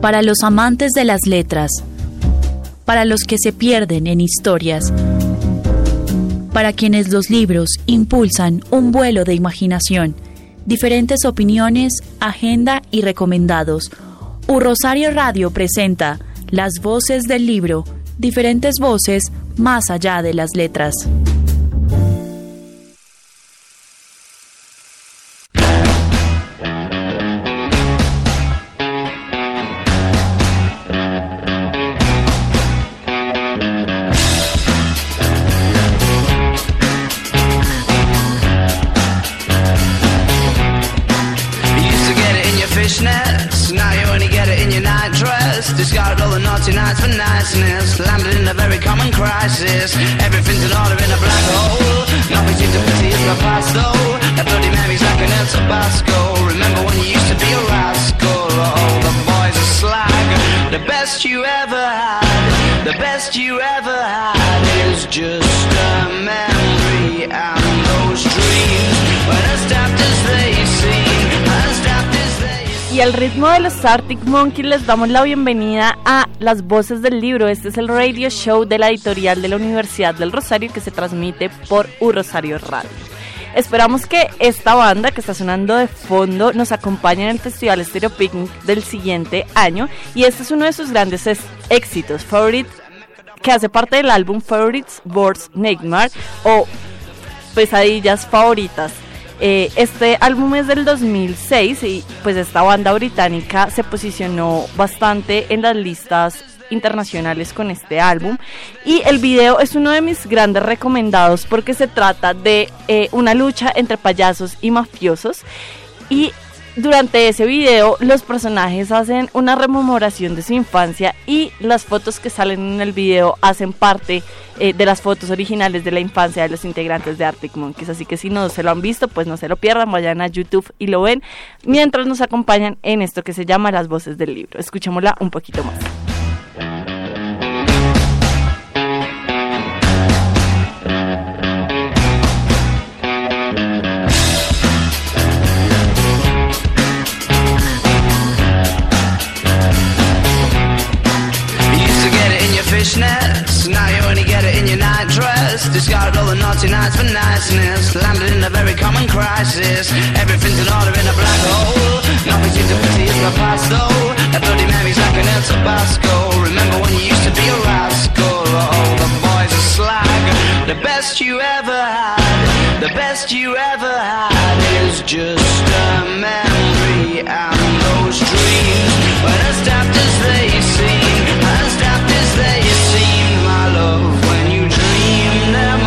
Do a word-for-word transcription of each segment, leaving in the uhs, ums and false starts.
para los amantes de las letras, para los que se pierden en historias, para quienes los libros impulsan un vuelo de imaginación, diferentes opiniones, agenda y recomendados. U Rosario Radio presenta Las Voces del Libro, diferentes voces más allá de las letras. Now you only get it in your night dress. Discarded all the naughty nights for niceness. Landed in a very common crisis. Everything's in order in a black hole. Nothing seems to pity is my past though. That Bloody Mary's like an El Tabasco. Remember when you used to be a rascal? Oh, the boys are slag. The best you ever had, the best you ever had is just a memory. And those dreams were as daft as they seem, as daft as they seem. Y al ritmo de los Arctic Monkeys les damos la bienvenida a Las Voces del Libro. Este es el radio show de la editorial de la Universidad del Rosario que se transmite por U Rosario Radio. Esperamos que esta banda que está sonando de fondo nos acompañe en el Festival Stereo Picnic del siguiente año. Y este es uno de sus grandes es- éxitos, Favorite, que hace parte del álbum Favorites Worst Nightmare o Pesadillas Favoritas. Eh, este álbum es del dos mil seis y pues esta banda británica se posicionó bastante en las listas internacionales con este álbum, y el video es uno de mis grandes recomendados porque se trata de eh, una lucha entre payasos y mafiosos, y durante ese video los personajes hacen una rememoración de su infancia y las fotos que salen en el video hacen parte eh, de las fotos originales de la infancia de los integrantes de Arctic Monkeys, así que si no se lo han visto pues no se lo pierdan, vayan a YouTube y lo ven mientras nos acompañan en esto que se llama Las Voces del Libro. Escuchémosla un poquito más. Fishnets. Now you only get it in your night dress. Discarded all the naughty nights for niceness. Landed in a very common crisis. Everything's in order in a black hole. Nothing seems to pity is my past though. That Bloody Mary's like an El Tabasco. Remember when you used to be a rascal? Oh, the boys are slag. The best you ever had, the best you ever had is just a memory. And those dreams were as daft as they seem, as daft as they seem, my love, when you dream them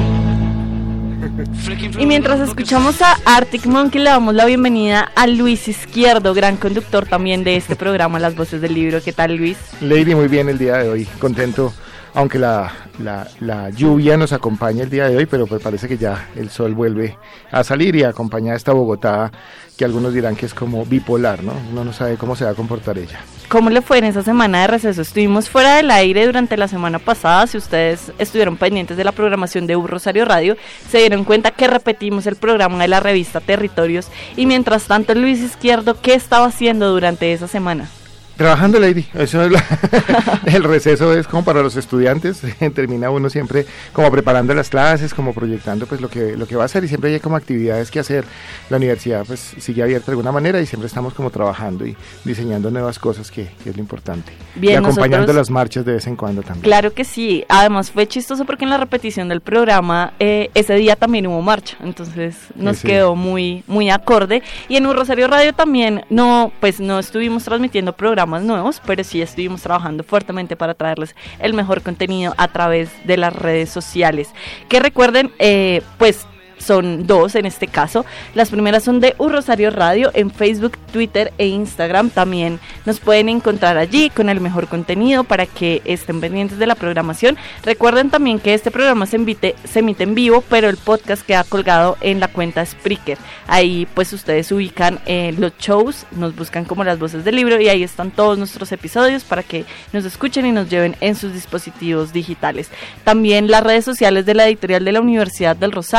all. Y mientras escuchamos a Arctic Monkey le damos la bienvenida a Luis Izquierdo, gran conductor también de este programa Las Voces del Libro. ¿Qué tal, Luis? Lady, muy bien el día de hoy, contento, aunque la, la, la lluvia nos acompaña el día de hoy, pero pues parece que ya el sol vuelve a salir y acompaña a esta Bogotá que algunos dirán que es como bipolar, ¿no? Uno no sabe cómo se va a comportar ella. ¿Cómo le fue en esa semana de receso? Estuvimos fuera del aire durante la semana pasada. Si ustedes estuvieron pendientes de la programación de U Rosario Radio, se dieron cuenta que repetimos el programa de la revista Territorios. Y mientras tanto, Luis Izquierdo, ¿qué estaba haciendo durante esa semana? Trabajando, Lady, eso es la, el receso es como para los estudiantes, termina uno siempre como preparando las clases, como proyectando pues lo que lo que va a hacer, y siempre hay como actividades que hacer. La universidad pues sigue abierta de alguna manera y siempre estamos como trabajando y diseñando nuevas cosas, que, que es lo importante. Bien, y acompañando nosotros, las marchas de vez en cuando también. Claro que sí, además fue chistoso porque en la repetición del programa eh, ese día también hubo marcha, entonces nos sí, sí. quedó muy muy acorde, y en U Rosario Radio también no pues no estuvimos transmitiendo programas nuevos, pero sí estuvimos trabajando fuertemente para traerles el mejor contenido a través de las redes sociales, que recuerden eh, pues son dos en este caso. Las primeras son de U Rosario Radio en Facebook, Twitter e Instagram. También nos pueden encontrar allí con el mejor contenido para que estén pendientes de la programación. Recuerden también que este programa se, invite, se emite en vivo, pero el podcast queda colgado en la cuenta Spreaker. Ahí pues ustedes ubican eh, los shows, nos buscan como Las Voces del Libro y ahí están todos nuestros episodios para que nos escuchen y nos lleven en sus dispositivos digitales. También las redes sociales de la editorial de la Universidad del Rosario,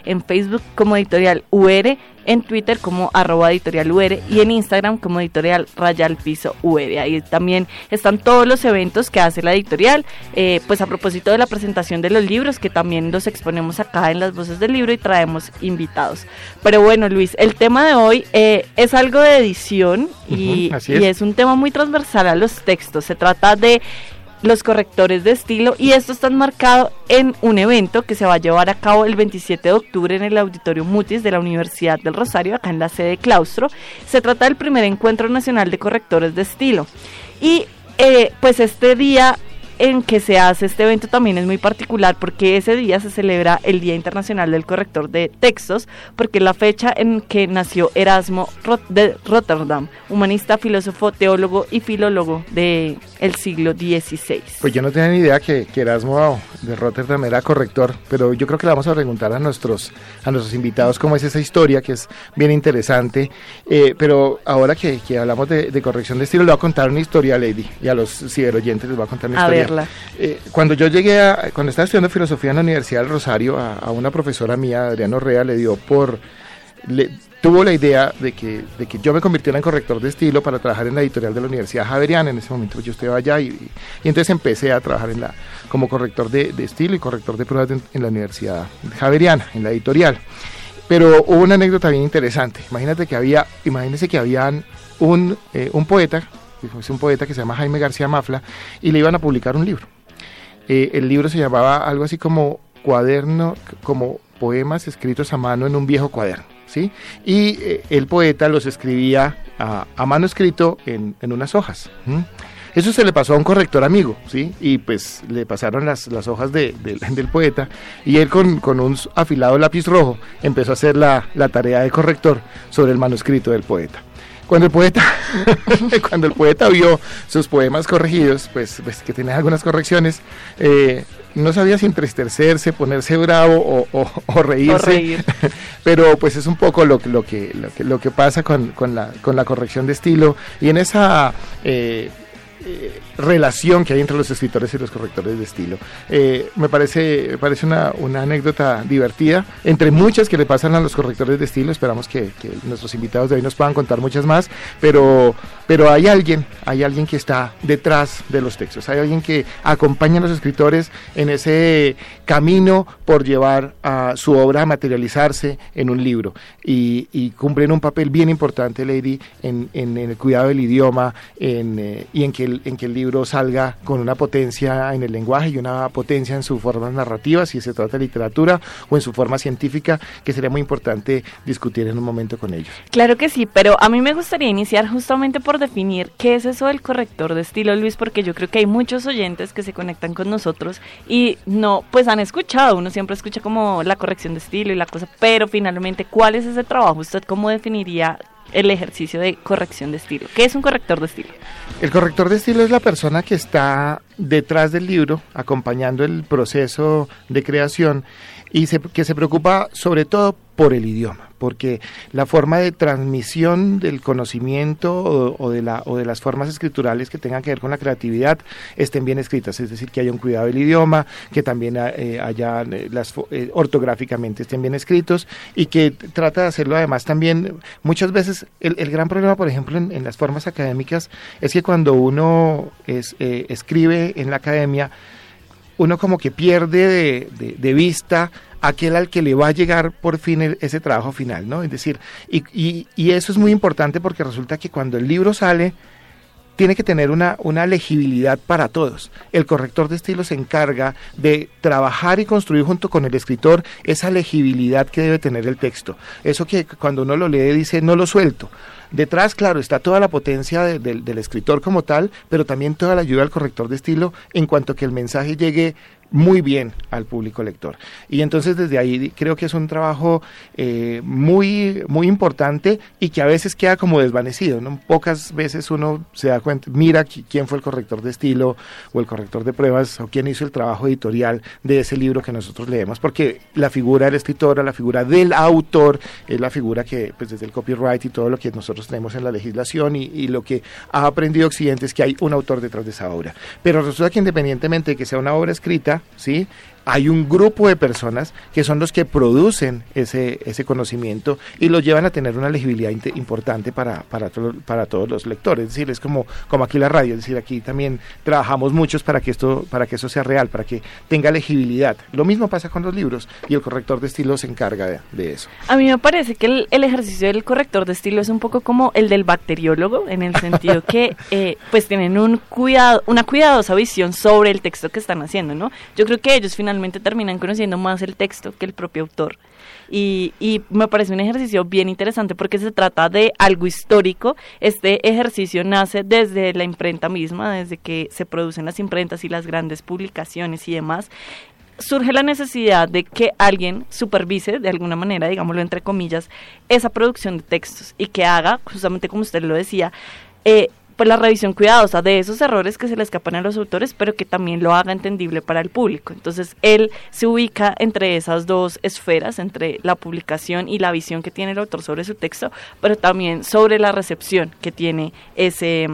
en Facebook como Editorial U R, en Twitter como arroba editorial U R y en Instagram como editorial raya al piso U R. Ahí también están todos los eventos que hace la editorial, eh, pues a propósito de la presentación de los libros, que también los exponemos acá en Las Voces del Libro y traemos invitados. Pero bueno, Luis, el tema de hoy eh, es algo de edición y, uh-huh, así es. y es un tema muy transversal a los textos. Se trata de los correctores de estilo, y esto está enmarcado en un evento que se va a llevar a cabo el veintisiete de octubre en el Auditorio Mutis de la Universidad del Rosario, acá en la sede Claustro. Se trata del primer encuentro nacional de correctores de estilo, y eh, pues este día en que se hace este evento también es muy particular, porque ese día se celebra el Día Internacional del Corrector de Textos, porque es la fecha en que nació Erasmo de Rotterdam, humanista, filósofo, teólogo y filólogo del siglo dieciséis. Pues yo no tenía ni idea que, que Erasmo de Rotterdam era corrector, pero yo creo que le vamos a preguntar a nuestros a nuestros invitados cómo es esa historia, que es bien interesante. Eh, pero ahora que, que hablamos de, de corrección de estilo, le voy a contar una historia, Lady, y a los ciberoyentes les voy a contar una a historia. Verla. Eh, cuando yo llegué, a, cuando estaba estudiando filosofía en la Universidad del Rosario, a, a una profesora mía, Adriana Orrea, le dio por... Le, tuvo la idea de que, de que yo me convirtiera en corrector de estilo para trabajar en la editorial de la Universidad Javeriana. En ese momento yo estaba allá y, y, y entonces empecé a trabajar en la, como corrector de, de estilo y corrector de pruebas de, en la Universidad Javeriana, en la editorial. Pero hubo una anécdota bien interesante. Imagínate que había, imagínense que habían un, eh, un poeta, es un poeta que se llama Jaime García Mafla, y le iban a publicar un libro. Eh, el libro se llamaba algo así como cuaderno, como poemas escritos a mano en un viejo cuaderno, ¿sí? Y eh, el poeta los escribía a, a mano escrito en, en unas hojas. ¿Mm? Eso se le pasó a un corrector amigo, ¿sí? Y pues le pasaron las, las hojas de, de, del poeta, y él con, con un afilado lápiz rojo empezó a hacer la, la tarea de corrector sobre el manuscrito del poeta. Cuando el poeta cuando el poeta vio sus poemas corregidos, pues, pues que tenía algunas correcciones, eh, no sabía si entristecerse, ponerse bravo o, o, o reírse, o reír. Pero pues es un poco lo, lo, que, lo, que, lo que pasa con, con, la, con la corrección de estilo, y en esa... Eh, Eh, relación que hay entre los escritores y los correctores de estilo. Eh, me parece, me parece una, una anécdota divertida, entre muchas que le pasan a los correctores de estilo. Esperamos que, que nuestros invitados de hoy nos puedan contar muchas más, pero, pero hay alguien, hay alguien que está detrás de los textos, hay alguien que acompaña a los escritores en ese camino por llevar a su obra a materializarse en un libro, y, y cumplen un papel bien importante, Lady, en, en, en el cuidado del idioma, en, eh, y en que el, en que el libro salga con una potencia en el lenguaje y una potencia en su forma narrativa, si se trata de literatura, o en su forma científica, que sería muy importante discutir en un momento con ellos. Claro que sí, pero a mí me gustaría iniciar justamente por definir qué es eso del corrector de estilo, Luis, porque yo creo que hay muchos oyentes que se conectan con nosotros y no, pues han escuchado, uno siempre escucha como la corrección de estilo y la cosa, pero finalmente, ¿cuál es ese trabajo? ¿Usted cómo definiría el ejercicio de corrección de estilo? ¿Qué es un corrector de estilo? El corrector de estilo es la persona que está detrás del libro, acompañando el proceso de creación, y se, que se preocupa sobre todo por el idioma, porque la forma de transmisión del conocimiento o, o, de la, o de las formas escriturales que tengan que ver con la creatividad estén bien escritas, es decir, que haya un cuidado del idioma, que también eh, haya eh, las eh, ortográficamente estén bien escritos, y que trata de hacerlo además también. Muchas veces el, el gran problema, por ejemplo, en, en las formas académicas, es que cuando uno es, eh, escribe en la academia, uno como que pierde de, de, de vista aquel al que le va a llegar por fin el, ese trabajo final, ¿no? Es decir, y, y, y eso es muy importante, porque resulta que cuando el libro sale, tiene que tener una, una legibilidad para todos. El corrector de estilo se encarga de trabajar y construir junto con el escritor esa legibilidad que debe tener el texto. Eso que cuando uno lo lee dice, no lo suelto. Detrás, claro, está toda la potencia de, de, del escritor como tal, pero también toda la ayuda del corrector de estilo en cuanto a que el mensaje llegue muy bien al público lector. Y entonces desde ahí creo que es un trabajo eh, muy, muy importante, y que a veces queda como desvanecido, ¿no? Pocas veces uno se da cuenta, mira quién fue el corrector de estilo o el corrector de pruebas, o quién hizo el trabajo editorial de ese libro que nosotros leemos, porque la figura del escritor, la figura del autor, es la figura que, pues desde el copyright y todo lo que nosotros tenemos en la legislación y, y lo que ha aprendido Occidente, es que hay un autor detrás de esa obra. Pero resulta que independientemente de que sea una obra escrita, ¿sí?, hay un grupo de personas que son los que producen ese, ese conocimiento y lo llevan a tener una legibilidad importante para, para, to, para todos los lectores. Es decir, es como, como aquí la radio, es decir, aquí también trabajamos muchos para que esto, para que eso sea real, para que tenga legibilidad. Lo mismo pasa con los libros y el corrector de estilo se encarga de, de eso. A mí me parece que el, el ejercicio del corrector de estilo es un poco como el del bacteriólogo, en el sentido que eh, pues tienen un cuidado, una cuidadosa visión sobre el texto que están haciendo, ¿no? Yo creo que ellos finalmente terminan conociendo más el texto que el propio autor. Y, y me parece un ejercicio bien interesante porque se trata de algo histórico. Este ejercicio nace desde la imprenta misma, desde que se producen las imprentas y las grandes publicaciones y demás. Surge la necesidad de que alguien supervise, de alguna manera, digámoslo entre comillas, esa producción de textos y que haga, justamente como usted lo decía, eh, pues la revisión cuidadosa de esos errores que se le escapan a los autores, pero que también lo haga entendible para el público. Entonces, él se ubica entre esas dos esferas, entre la publicación y la visión que tiene el autor sobre su texto, pero también sobre la recepción que tiene ese,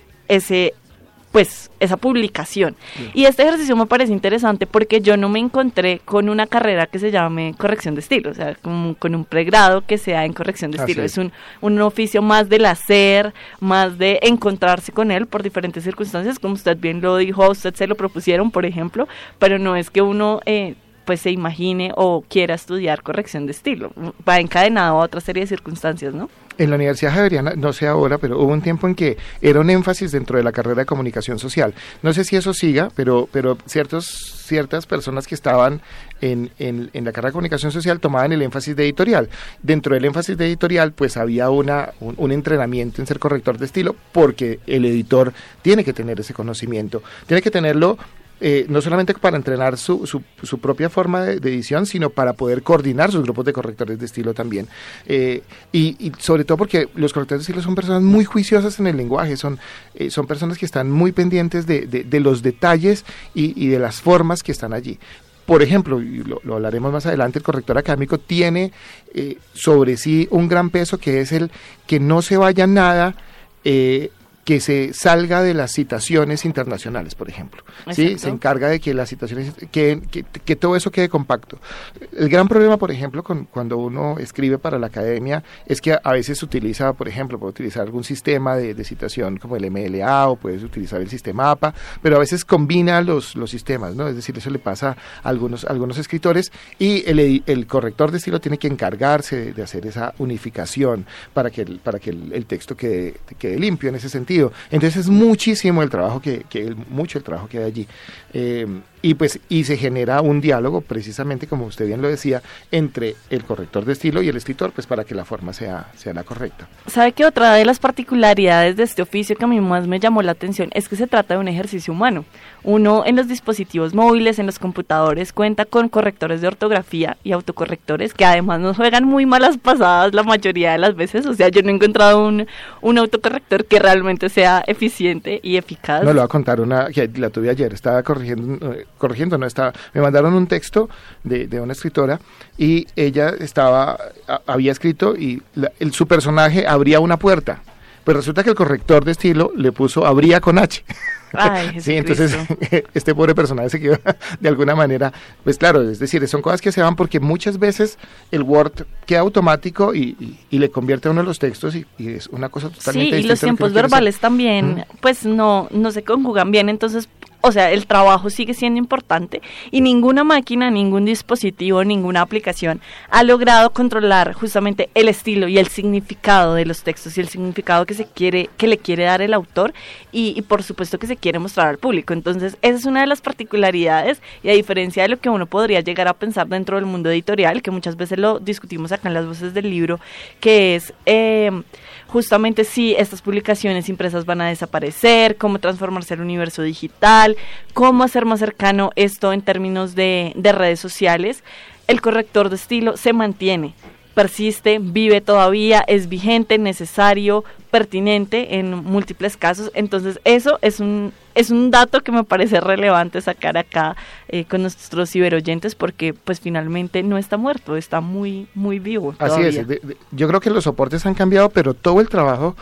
ese pues esa publicación. Sí. Y este ejercicio me parece interesante porque yo no me encontré con una carrera que se llame corrección de estilo, o sea, con, con un pregrado que sea en corrección de estilo. Es un, un oficio más del hacer, más de encontrarse con él por diferentes circunstancias, como usted bien lo dijo, a usted se lo propusieron, por ejemplo, pero no es que uno eh, pues se imagine o quiera estudiar corrección de estilo, va encadenado a otra serie de circunstancias, ¿no? En la Universidad Javeriana, no sé ahora, pero hubo un tiempo en que era un énfasis dentro de la carrera de comunicación social. No sé si eso siga, pero pero ciertos ciertas personas que estaban en, en, en la carrera de comunicación social tomaban el énfasis de editorial. Dentro del énfasis de editorial, pues había una un, un entrenamiento en ser corrector de estilo, porque el editor tiene que tener ese conocimiento, tiene que tenerlo. Eh, no solamente para entrenar su, su, su propia forma de, de edición, sino para poder coordinar sus grupos de correctores de estilo también. Eh, y, y sobre todo porque los correctores de estilo son personas muy juiciosas en el lenguaje, son, eh, son personas que están muy pendientes de, de, de los detalles y, y de las formas que están allí. Por ejemplo, y lo, lo hablaremos más adelante, el corrector académico tiene eh, sobre sí un gran peso, que es el que no se vaya nada eh, que se salga de las citaciones internacionales, por ejemplo. ¿Sí? Se encarga de que las citaciones, que, que, que todo eso quede compacto. El gran problema, por ejemplo, con, cuando uno escribe para la academia, es que a, a veces utiliza, por ejemplo, puede utilizar algún sistema de, de citación como el M L A o puedes utilizar el sistema A P A, pero a veces combina los, los sistemas, ¿no? Es decir, eso le pasa a algunos, a algunos escritores y el, el corrector de estilo tiene que encargarse de, de hacer esa unificación para que el, para que el, el texto quede, quede limpio en ese sentido. Entonces es muchísimo el trabajo que, que el, mucho el trabajo que hay allí. Eh, y pues y se genera un diálogo, precisamente como usted bien lo decía, entre el corrector de estilo y el escritor, pues para que la forma sea, sea la correcta. ¿Sabe que otra de las particularidades de este oficio que a mí más me llamó la atención es que se trata de un ejercicio humano? Uno en los dispositivos móviles, en los computadores, cuenta con correctores de ortografía y autocorrectores que además nos juegan muy malas pasadas la mayoría de las veces. O sea, yo no he encontrado un, un autocorrector que realmente sea eficiente y eficaz. No, le voy a contar una que la tuve ayer, estaba corrigiendo, eh, corrigiendo, no estaba, me mandaron un texto de, de una escritora y ella estaba, a, había escrito y la, el, su personaje abría una puerta, pues resulta que el corrector de estilo le puso abría con H. Ay, sí, entonces este pobre personaje se quedó de alguna manera, pues claro, es decir, son cosas que se van porque muchas veces el Word queda automático y, y, y le convierte a uno los textos y, y es una cosa totalmente distinta. Sí, y los tiempos verbales también, ¿Mm? pues no, no se conjugan bien, entonces, o sea, el trabajo sigue siendo importante y ninguna máquina, ningún dispositivo, ninguna aplicación ha logrado controlar justamente el estilo y el significado de los textos y el significado que se quiere, que le quiere dar el autor y, y por supuesto que se quiere mostrar al público. Entonces, esa es una de las particularidades y a diferencia de lo que uno podría llegar a pensar dentro del mundo editorial, que muchas veces lo discutimos acá en las voces del libro, que es eh, justamente si estas publicaciones impresas van a desaparecer, cómo transformarse el universo digital, cómo hacer más cercano esto en términos de, de redes sociales. El corrector de estilo se mantiene, persiste, vive todavía, es vigente, necesario, pertinente en múltiples casos. Entonces eso es un es un dato que me parece relevante sacar acá eh, con nuestros ciberoyentes porque pues finalmente no está muerto, está muy muy vivo todavía. Así es, de, de, yo creo que los soportes han cambiado, pero todo el trabajo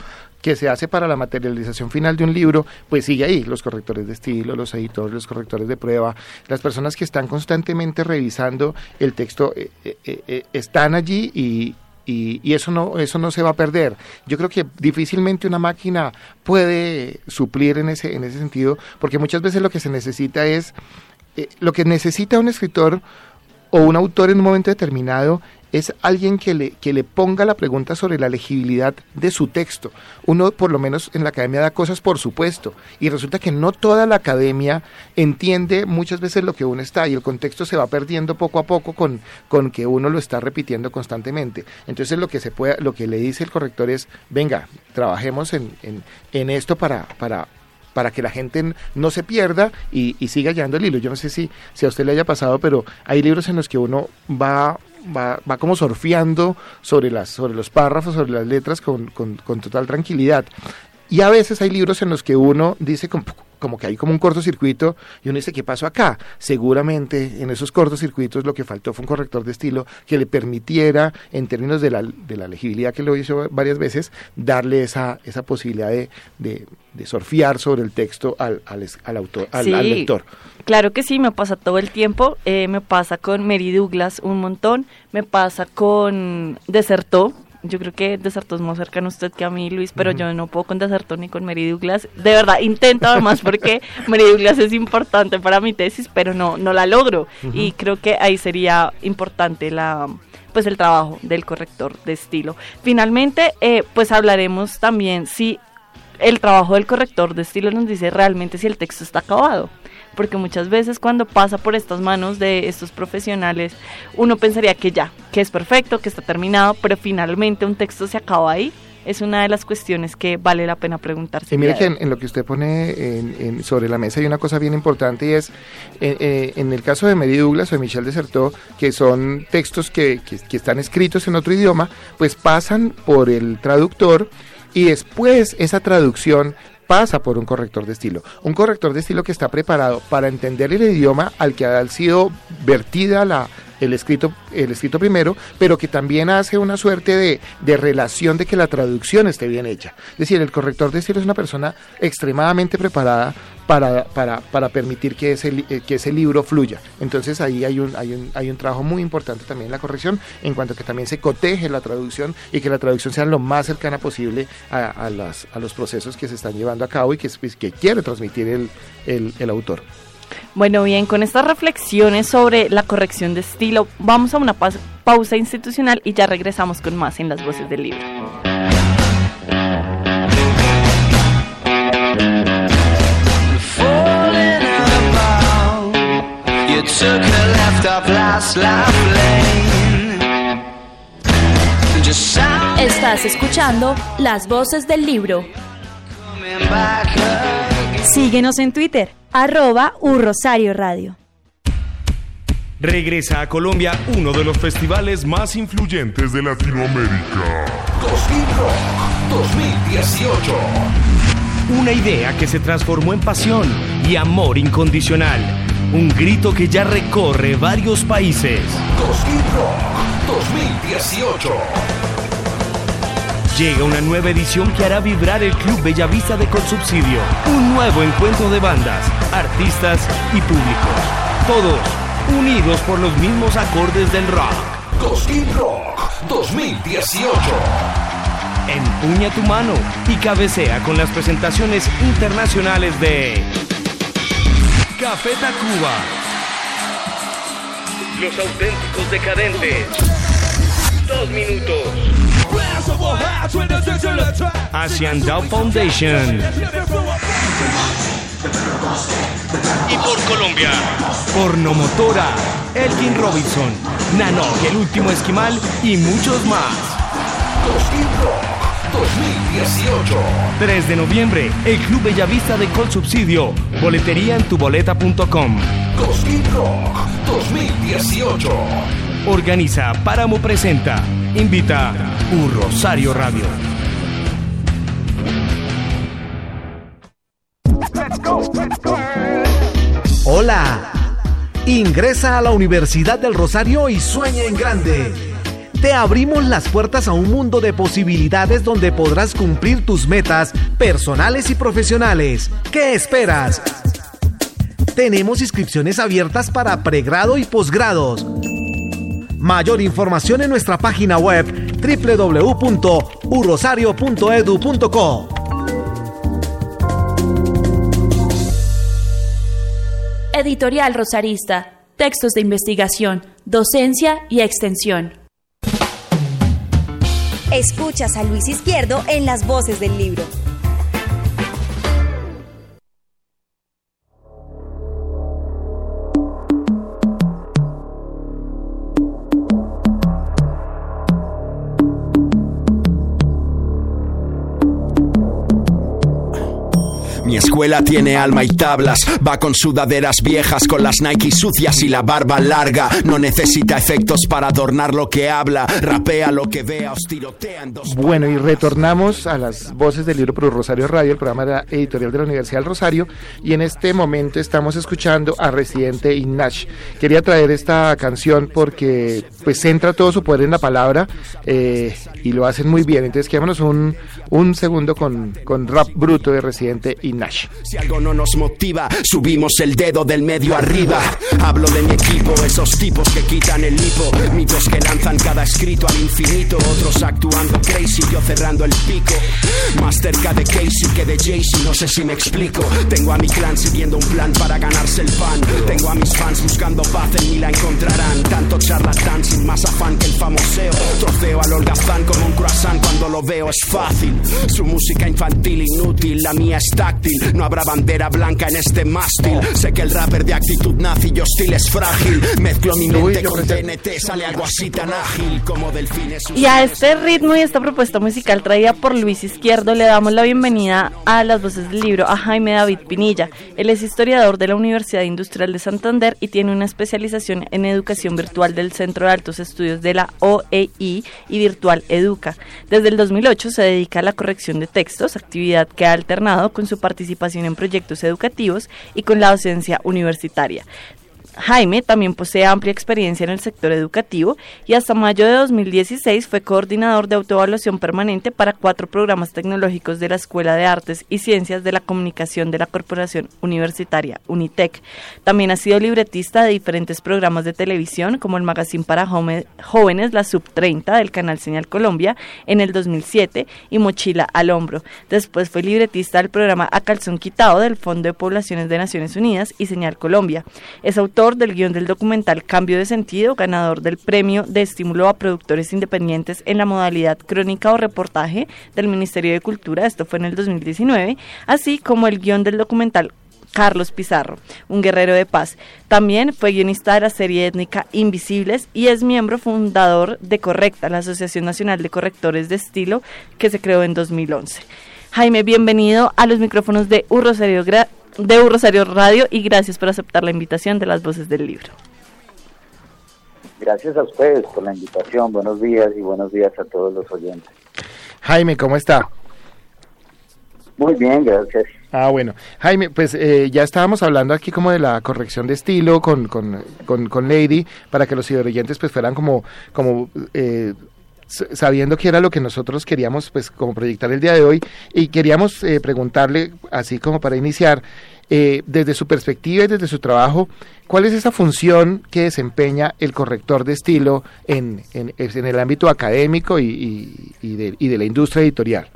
que se hace para la materialización final de un libro, pues sigue ahí, los correctores de estilo, los editores, los correctores de prueba, las personas que están constantemente revisando el texto eh, eh, eh, están allí y Y, y eso no eso no se va a perder. Yo creo que difícilmente una máquina puede suplir en ese en ese sentido, porque muchas veces lo que se necesita es eh, lo que necesita un escritor o un autor en un momento determinado es alguien que le que le ponga la pregunta sobre la legibilidad de su texto. Uno, por lo menos en la academia, da cosas por supuesto, y resulta que no toda la academia entiende muchas veces lo que uno está, y el contexto se va perdiendo poco a poco con, con que uno lo está repitiendo constantemente. Entonces lo que se puede, lo que le dice el corrector es, venga, trabajemos en, en, en esto para, para, para que la gente no se pierda y, y siga llevando el hilo. Yo no sé si, si a usted le haya pasado, pero hay libros en los que uno va... Va, va como surfeando sobre las sobre los párrafos, sobre las letras con, con, con total tranquilidad. Y a veces hay libros en los que uno dice como, como que hay como un cortocircuito y uno dice, ¿qué pasó acá? Seguramente en esos cortocircuitos lo que faltó fue un corrector de estilo que le permitiera, en términos de la, de la legibilidad que lo hizo varias veces, darle esa, esa posibilidad de, de, de surfear sobre el texto al, al, al, autor, al, sí, al lector. Claro que sí, me pasa todo el tiempo, eh, me pasa con Mary Douglas un montón, me pasa con Desertó. Yo creo que Desertó es más cercano a usted que a mí, Luis, pero uh-huh. yo no puedo con Desertó ni con Mary Douglas. De verdad, intento además porque Mary Douglas es importante para mi tesis, pero no no la logro. Uh-huh. Y creo que ahí sería importante la pues el trabajo del corrector de estilo. Finalmente, eh, pues hablaremos también si el trabajo del corrector de estilo nos dice realmente si el texto está acabado. Porque muchas veces cuando pasa por estas manos de estos profesionales, uno pensaría que ya, que es perfecto, que está terminado, pero finalmente un texto se acaba ahí. Es una de las cuestiones que vale la pena preguntarse. Y mire que en, en lo que usted pone en, en, sobre la mesa hay una cosa bien importante y es, eh, eh, en el caso de Mary Douglas o de Michel Desertó, que son textos que, que, que están escritos en otro idioma, pues pasan por el traductor y después esa traducción pasa por un corrector de estilo. Un corrector de estilo que está preparado para entender el idioma al que ha sido vertida la, el, escrito, el escrito primero, pero que también hace una suerte de, de relación de que la traducción esté bien hecha. Es decir, el corrector de estilo es una persona extremadamente preparada para, para, para permitir que ese, que ese libro fluya. Entonces ahí hay un, hay, un, hay un trabajo muy importante también en la corrección, en cuanto a que también se coteje la traducción y que la traducción sea lo más cercana posible a, a, las, a los procesos que se están llevando a cabo y que, que quiere transmitir el, el, el autor. Bueno, bien, con estas reflexiones sobre la corrección de estilo, vamos a una pa- pausa institucional y ya regresamos con más en Las Voces del Libro. Estás escuchando Las Voces del Libro. Síguenos en Twitter, arroba U Rosario Radio. Regresa a Colombia uno de los festivales más influyentes de Latinoamérica. Cosquín Rock dos mil dieciocho. Una idea que se transformó en pasión y amor incondicional. Un grito que ya recorre varios países. Cosquín Rock dos mil dieciocho. Llega una nueva edición que hará vibrar el Club Bellavista de Colsubsidio. Un nuevo encuentro de bandas, artistas y públicos. Todos unidos por los mismos acordes del rock. Cosquín Rock dos mil dieciocho. Empuña tu mano y cabecea con las presentaciones internacionales de Café Tacuba, Los Auténticos Decadentes, Dos Minutos, Asian Dow Foundation. Y por Colombia, Pornomotora, Elgin Robinson, Nanoc, El Último Esquimal y muchos más. Cosquín Rock dos mil dieciocho. tres de noviembre, el Club Bellavista de Colsubsidio. Boletería en tu boleta punto com. Cosquín Rock dos mil dieciocho. Organiza Páramo Presenta. Invita U Rosario Radio. Hola. Ingresa a la Universidad del Rosario y sueña en grande. te abrimos las puertas a un mundo de posibilidades donde podrás cumplir tus metas personales y profesionales. ¿Qué esperas? Tenemos inscripciones abiertas para pregrado y posgrados. Mayor información en nuestra página web doble u doble u doble u punto u rosario punto e d u punto co. Editorial Rosarista. Textos de investigación, docencia y extensión. Escuchas a Luis Izquierdo en Las Voces del Libro. Mi escuela tiene alma y tablas, va con sudaderas viejas, con las Nike sucias y la barba larga. No necesita efectos para adornar lo que habla, rapea lo que vea, os tirotea en dos... Bueno, y retornamos a Las Voces del Libro por Rosario Radio, el programa de la editorial de la Universidad del Rosario, y en este momento estamos escuchando a Residente y Nash. Quería traer esta canción porque pues centra todo su poder en la palabra eh, y lo hacen muy bien. Entonces quedémonos un, un segundo con, con rap bruto de Residente y Nash. Si algo no nos motiva, subimos el dedo del medio arriba. Hablo de mi equipo, esos tipos que quitan el hipo, mitos que lanzan cada escrito al infinito, otros actuando crazy, yo cerrando el pico. Más cerca de Casey que de Jay-Z, no sé si me explico. Tengo a mi clan siguiendo un plan para ganarse el pan. Tengo a mis fans buscando paz, en mí la encontrarán. Tanto charlatán sin más afán que el famoseo. Troceo al holgazán como un croissant, cuando lo veo es fácil. Su música infantil inútil, la mía es táctil. No habrá bandera blanca en este mástil. Sé que el rapper de actitud nazi y hostil es frágil. Mezclo mi mente con T N T, sale algo así tan ágil como delfines. Y a este ritmo y esta propuesta musical traída por Luis Izquierdo le damos la bienvenida a Las Voces del Libro a Jaime David Pinilla. Él es historiador de la Universidad Industrial de Santander y tiene una especialización en educación virtual del Centro de Altos Estudios de la O E I y Virtual Educa. Desde el dos mil ocho se dedica a la corrección de textos, actividad que ha alternado con su participación en proyectos educativos y con la docencia universitaria. Jaime también posee amplia experiencia en el sector educativo y hasta mayo de dos mil dieciséis fue coordinador de autoevaluación permanente para cuatro programas tecnológicos de la Escuela de Artes y Ciencias de la Comunicación de la Corporación Universitaria UNITEC. También ha sido libretista de diferentes programas de televisión como el magazine para jóvenes La Sub treinta del canal Señal Colombia en el dos mil siete y Mochila al Hombro. Después fue libretista del programa A Calzón Quitado del Fondo de Poblaciones de Naciones Unidas y Señal Colombia. Es autor del guión del documental Cambio de Sentido, ganador del premio de estímulo a productores independientes en la modalidad crónica o reportaje del Ministerio de Cultura, esto fue en el dos mil diecinueve, así como el guión del documental Carlos Pizarro, un guerrero de paz. También fue guionista de la serie étnica Invisibles y es miembro fundador de Correcta, la Asociación Nacional de Correctores de Estilo, que se creó en dos mil once. Jaime, bienvenido a los micrófonos de U Rosario Gra- de U Rosario Radio y gracias por aceptar la invitación de Las Voces del Libro. Gracias a ustedes por la invitación, buenos días y buenos días a todos los oyentes. Jaime, ¿cómo está? Muy bien, gracias. Ah, bueno. Jaime, pues eh, ya estábamos hablando aquí como de la corrección de estilo con, con, con, con Lady, para que los oyentes pues fueran como... como eh, sabiendo que era lo que nosotros queríamos pues como proyectar el día de hoy, y queríamos eh, preguntarle, así como para iniciar, eh, desde su perspectiva y desde su trabajo, ¿cuál es esa función que desempeña el corrector de estilo en, en, en el ámbito académico y, y, y, de, y de la industria editorial?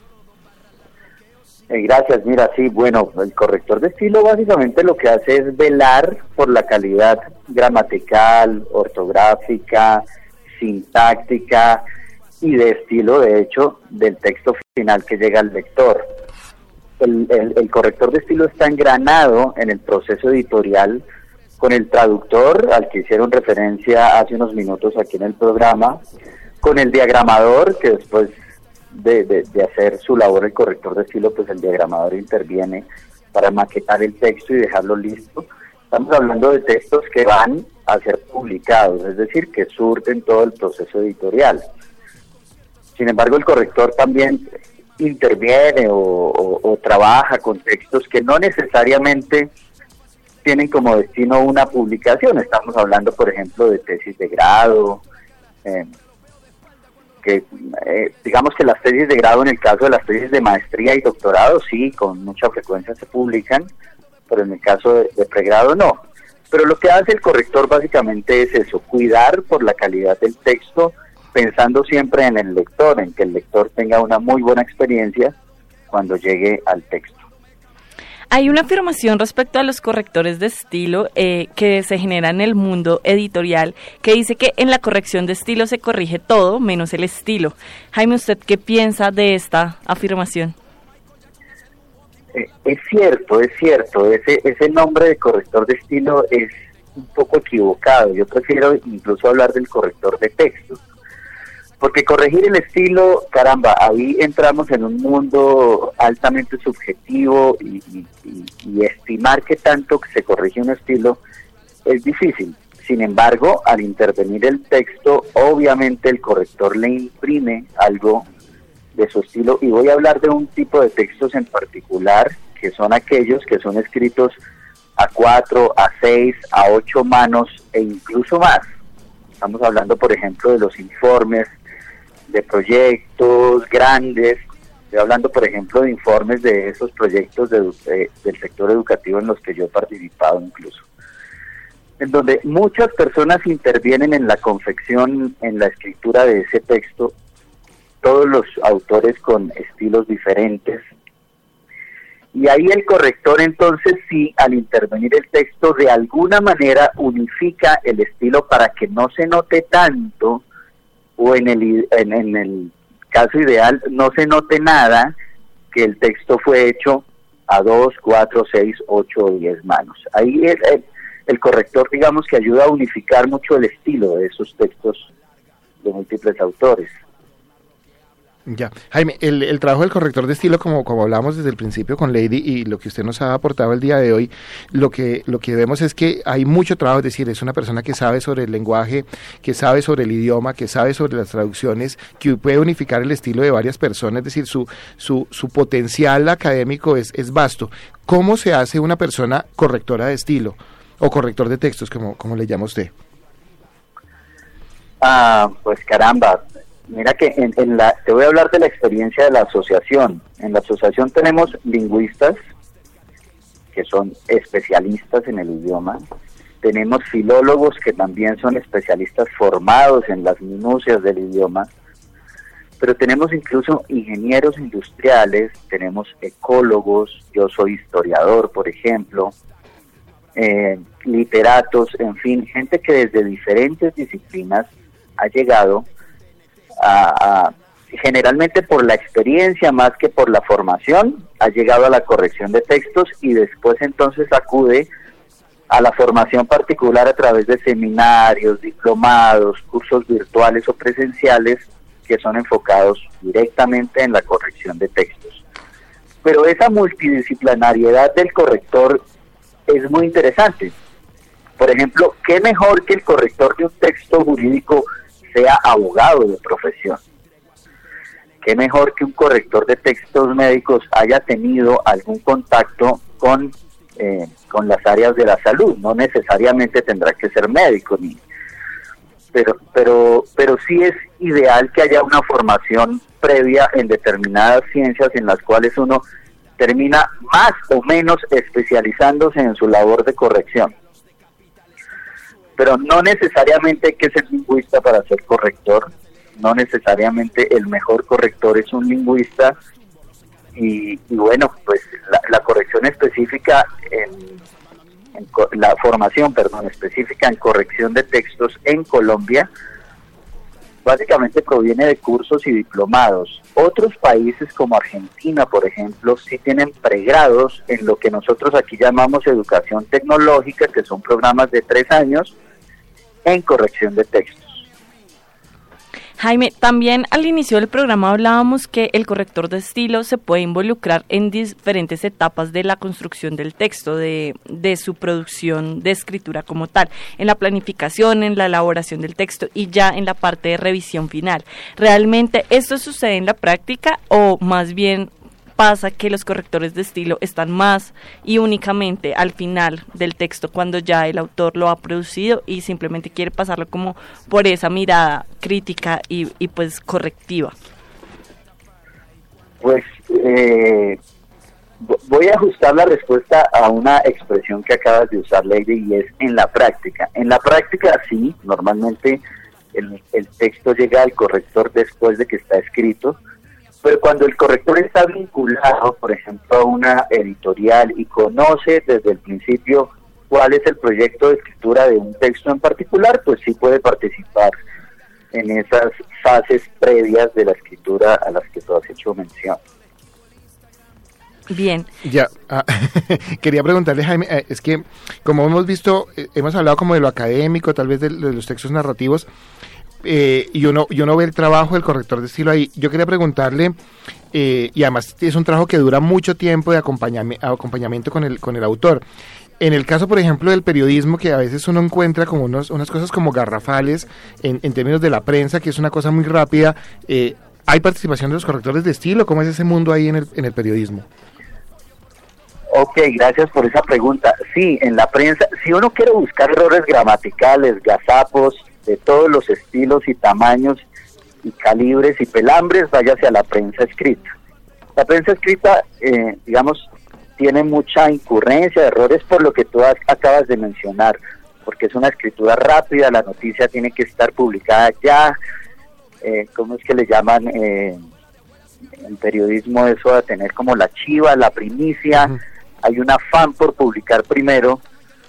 Eh, gracias, mira, sí, bueno, el corrector de estilo básicamente lo que hace es velar por la calidad gramatical, ortográfica, sintáctica y de estilo, de hecho, del texto final que llega al lector. El, el, el corrector de estilo está engranado en el proceso editorial con el traductor, al que hicieron referencia hace unos minutos aquí en el programa, con el diagramador, que después de, de, de hacer su labor el corrector de estilo, pues el diagramador interviene para maquetar el texto y dejarlo listo. Estamos hablando de textos que van a ser publicados, es decir, que surten todo el proceso editorial. Sin embargo, el corrector también interviene o, o, o trabaja con textos que no necesariamente tienen como destino una publicación. Estamos hablando, por ejemplo, de tesis de grado, eh, que eh, digamos que las tesis de grado, en el caso de las tesis de maestría y doctorado, sí, con mucha frecuencia se publican, pero en el caso de, de pregrado no. Pero lo que hace el corrector básicamente es eso, cuidar por la calidad del texto, pensando siempre en el lector, en que el lector tenga una muy buena experiencia cuando llegue al texto. Hay una afirmación respecto a los correctores de estilo eh, que se genera en el mundo editorial, que dice que en la corrección de estilo se corrige todo menos el estilo. Jaime, ¿usted qué piensa de esta afirmación? Eh, es cierto, es cierto, ese, ese nombre de corrector de estilo es un poco equivocado. Yo prefiero incluso hablar del corrector de texto. Porque corregir el estilo, caramba, ahí entramos en un mundo altamente subjetivo y, y, y, y estimar qué tanto se corrige un estilo es difícil. Sin embargo, al intervenir el texto, obviamente el corrector le imprime algo de su estilo, y voy a hablar de un tipo de textos en particular, que son aquellos que son escritos a cuatro, a seis, a ocho manos e incluso más. Estamos hablando, por ejemplo, de los informes de proyectos grandes. Estoy hablando, por ejemplo, de informes de esos proyectos de, de, del sector educativo en los que yo he participado incluso, en donde muchas personas intervienen en la confección, en la escritura de ese texto, todos los autores con estilos diferentes, y ahí el corrector entonces sí, al intervenir el texto, de alguna manera unifica el estilo para que no se note tanto, o en el, en, en el caso ideal no se note nada, que el texto fue hecho a dos, cuatro, seis, ocho o diez manos. Ahí el, el, el corrector, digamos, que ayuda a unificar mucho el estilo de esos textos de múltiples autores. Ya, Jaime, el, el trabajo del corrector de estilo, como, como hablamos desde el principio con Lady, y lo que usted nos ha aportado el día de hoy, lo que, lo que vemos es que hay mucho trabajo, es decir, es una persona que sabe sobre el lenguaje, que sabe sobre el idioma, que sabe sobre las traducciones, que puede unificar el estilo de varias personas, es decir, su, su, su potencial académico es, es vasto. ¿Cómo se hace una persona correctora de estilo, o corrector de textos, como, como le llama usted? Ah, pues caramba. Mira que en, en la, te voy a hablar de la experiencia de la asociación. En la asociación tenemos lingüistas, que son especialistas en el idioma. Tenemos filólogos, que también son especialistas formados en las minucias del idioma. Pero tenemos incluso ingenieros industriales, tenemos ecólogos, yo soy historiador, por ejemplo, eh, literatos, en fin, gente que desde diferentes disciplinas ha llegado A, a, generalmente por la experiencia más que por la formación, ha llegado a la corrección de textos, y después entonces acude a la formación particular a través de seminarios, diplomados, cursos virtuales o presenciales que son enfocados directamente en la corrección de textos. Pero esa multidisciplinariedad del corrector es muy interesante. Por ejemplo, ¿qué mejor que el corrector de un texto jurídico sea abogado de profesión? Qué mejor que un corrector de textos médicos haya tenido algún contacto con, eh, con las áreas de la salud. No necesariamente tendrá que ser médico, ni, pero, pero, pero sí es ideal que haya una formación previa en determinadas ciencias en las cuales uno termina más o menos especializándose en su labor de corrección. Pero no necesariamente hay que ser lingüista para ser corrector, no necesariamente el mejor corrector es un lingüista, y, y bueno, pues la, la corrección específica, en, en la formación, perdón, específica en corrección de textos en Colombia, básicamente proviene de cursos y diplomados. Otros países como Argentina, por ejemplo, sí tienen pregrados en lo que nosotros aquí llamamos educación tecnológica, que son programas de tres años, en corrección de textos. Jaime, también al inicio del programa hablábamos que el corrector de estilo se puede involucrar en diferentes etapas de la construcción del texto, de, de su producción de escritura como tal, en la planificación, en la elaboración del texto y ya en la parte de revisión final. ¿Realmente esto sucede en la práctica, o más bien pasa que los correctores de estilo están más y únicamente al final del texto cuando ya el autor lo ha producido y simplemente quiere pasarlo como por esa mirada crítica y, y pues correctiva? Pues eh, voy a ajustar la respuesta a una expresión que acabas de usar, Lady, y es en la práctica. En la práctica sí, normalmente el, el texto llega al corrector después de que está escrito, pero cuando el corrector está vinculado, por ejemplo, a una editorial y conoce desde el principio cuál es el proyecto de escritura de un texto en particular, pues sí puede participar en esas fases previas de la escritura a las que tú has hecho mención. Bien. Ya, ah, quería preguntarle, Jaime, eh, es que como hemos visto, eh, hemos hablado como de lo académico, tal vez de, de los textos narrativos, eh, y uno, y uno ve el trabajo del corrector de estilo ahí. Yo quería preguntarle, eh, y además es un trabajo que dura mucho tiempo de acompañami- acompañamiento con el, con el autor. En el caso, por ejemplo, del periodismo, que a veces uno encuentra como unos, unas cosas como garrafales en, en términos de la prensa, que es una cosa muy rápida, eh, ¿hay participación de los correctores de estilo? ¿Cómo es ese mundo ahí en el, en el periodismo? Ok, gracias por esa pregunta. Sí, en la prensa, si uno quiere buscar errores gramaticales, gazapos, de todos los estilos y tamaños y calibres y pelambres, váyase a la prensa escrita. La prensa escrita, eh, digamos, tiene mucha incurrencia de errores por lo que tú has, acabas de mencionar, porque es una escritura rápida, la noticia tiene que estar publicada ya, eh, ¿cómo es que le llaman eh, en periodismo eso a tener como la chiva, la primicia? Uh-huh. Hay un afán por publicar primero,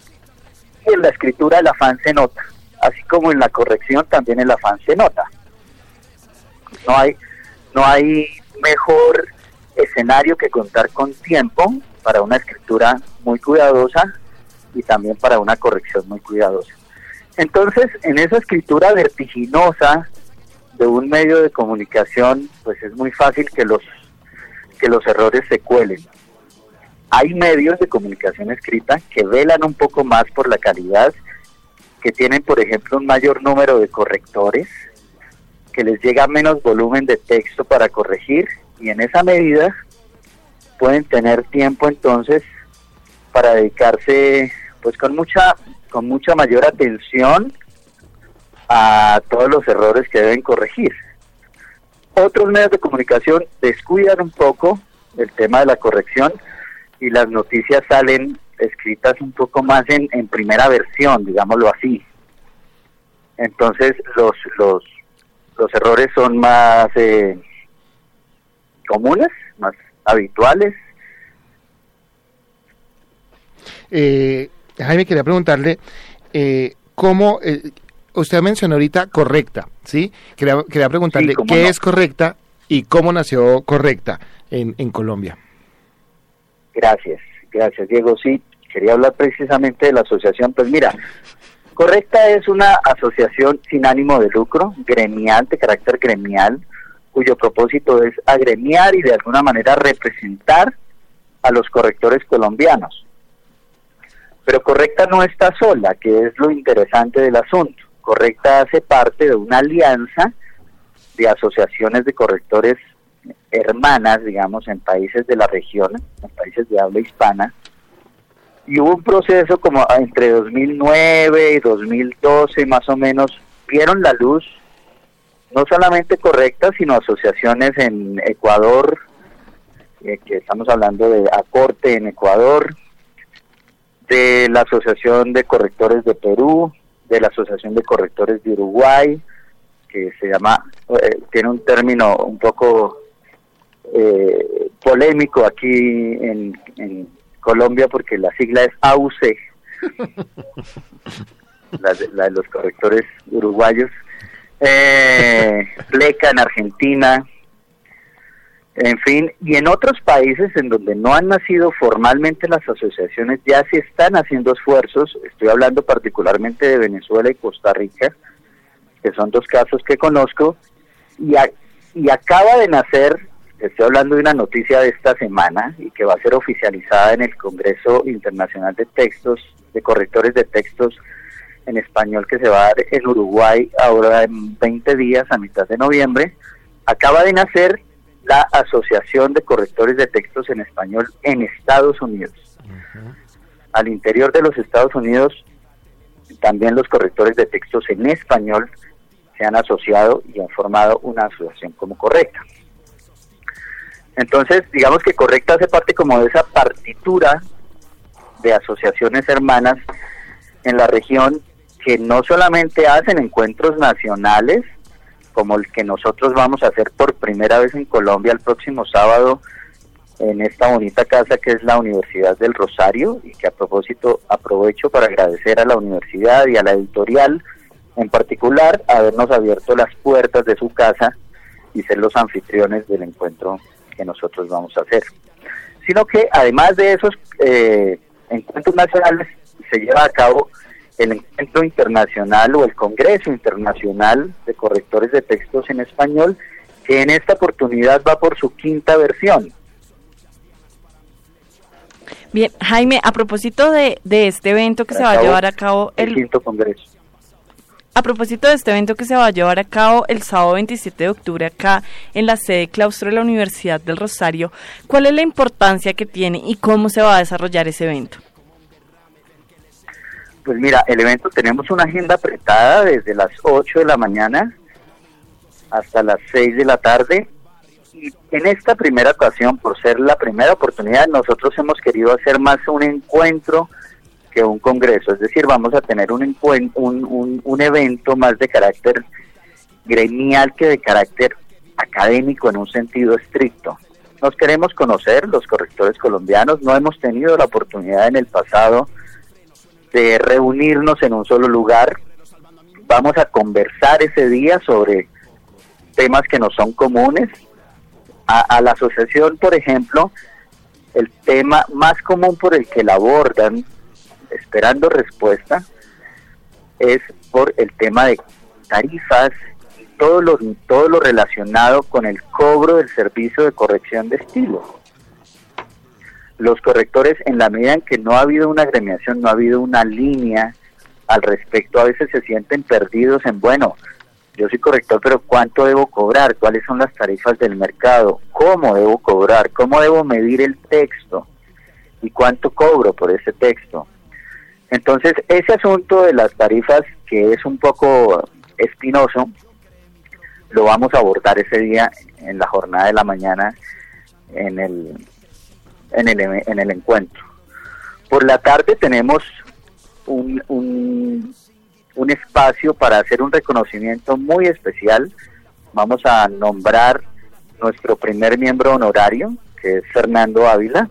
y en la escritura el afán se nota, así como en la corrección también el afán se nota. No hay, no hay mejor escenario que contar con tiempo para una escritura muy cuidadosa y también para una corrección muy cuidadosa. Entonces, en esa escritura vertiginosa de un medio de comunicación, pues es muy fácil que los que los errores se cuelen. Hay medios de comunicación escrita que velan un poco más por la calidad, que tienen, por ejemplo, un mayor número de correctores, que les llega menos volumen de texto para corregir, y en esa medida pueden tener tiempo entonces para dedicarse pues con mucha con mucha mayor atención a todos los errores que deben corregir. Otros medios de comunicación descuidan un poco el tema de la corrección y las noticias salen escritas un poco más en, en primera versión, digámoslo así. Entonces los los los errores son más eh, comunes, más habituales. Eh, Jaime, quería preguntarle eh, cómo, eh, usted mencionó ahorita correcta, ¿sí? Quería, quería preguntarle sí, qué no. es correcta y cómo nació correcta en, en Colombia. Gracias, gracias Diego. Sí, quería hablar precisamente de la asociación. Pues mira, Correcta es una asociación sin ánimo de lucro, gremial, de carácter gremial, cuyo propósito es agremiar y de alguna manera representar a los correctores colombianos. Pero Correcta no está sola, que es lo interesante del asunto. Correcta hace parte de una alianza de asociaciones de correctores hermanas, digamos, en países de la región, en países de habla hispana, y hubo un proceso como entre dos mil nueve y dos mil doce más o menos, vieron la luz no solamente Correcta, sino asociaciones en Ecuador, eh, que estamos hablando de Acorte en Ecuador, de la Asociación de Correctores de Perú, de la Asociación de Correctores de Uruguay, que se llama, eh, tiene un término un poco eh, polémico aquí en, en Colombia porque la sigla es A U C, la de, la de los correctores uruguayos, eh, Pleca en Argentina, en fin, y en otros países en donde no han nacido formalmente las asociaciones ya se están haciendo esfuerzos. Estoy hablando particularmente de Venezuela y Costa Rica, que son dos casos que conozco, y, a, y acaba de nacer, estoy hablando de una noticia de esta semana y que va a ser oficializada en el Congreso Internacional de Textos, de Correctores de Textos en Español, que se va a dar en Uruguay ahora en veinte días, a mitad de noviembre. Acaba de nacer la Asociación de Correctores de Textos en Español en Estados Unidos. Uh-huh. Al interior de los Estados Unidos, también los correctores de textos en español se han asociado y han formado una asociación como Correcta. Entonces, digamos que Correcta hace parte como de esa partitura de asociaciones hermanas en la región que no solamente hacen encuentros nacionales, como el que nosotros vamos a hacer por primera vez en Colombia el próximo sábado en esta bonita casa que es la Universidad del Rosario, y que a propósito aprovecho para agradecer a la universidad y a la editorial en particular habernos abierto las puertas de su casa y ser los anfitriones del encuentro que nosotros vamos a hacer. Sino que además de esos eh, encuentros nacionales se lleva a cabo el encuentro internacional o el Congreso Internacional de Correctores de Textos en Español, que en esta oportunidad va por su quinta versión. Bien, Jaime, a propósito de, de este evento que se va a llevar a cabo el, el quinto congreso. A propósito de este evento que se va a llevar a cabo el sábado veintisiete de octubre acá en la sede claustro de la Universidad del Rosario, ¿cuál es la importancia que tiene y cómo se va a desarrollar ese evento? Pues mira, el evento tenemos una agenda apretada desde las ocho de la mañana hasta las seis de la tarde. Y en esta primera ocasión, por ser la primera oportunidad, nosotros hemos querido hacer más un encuentro que un congreso. Es decir, vamos a tener un, encuent- un, un, un evento más de carácter gremial que de carácter académico en un sentido estricto. Nos queremos conocer, los correctores colombianos. No hemos tenido la oportunidad en el pasado de reunirnos en un solo lugar. Vamos a conversar ese día sobre temas que nos son comunes. A, a la asociación, por ejemplo, el tema más común por el que la abordan, esperando respuesta, es por el tema de tarifas y todo lo, todo lo relacionado con el cobro del servicio de corrección de estilo. Los correctores, en la medida en que no ha habido una agremiación, no ha habido una línea al respecto, a veces se sienten perdidos en, bueno, yo soy corrector, pero ¿cuánto debo cobrar? ¿Cuáles son las tarifas del mercado? ¿Cómo debo cobrar? ¿Cómo debo medir el texto? ¿Y cuánto cobro por ese texto? Entonces, ese asunto de las tarifas, que es un poco espinoso, lo vamos a abordar ese día en la jornada de la mañana en el, en el, en el encuentro. Por la tarde tenemos un... un un espacio para hacer un reconocimiento muy especial. Vamos a nombrar nuestro primer miembro honorario, que es Fernando Ávila,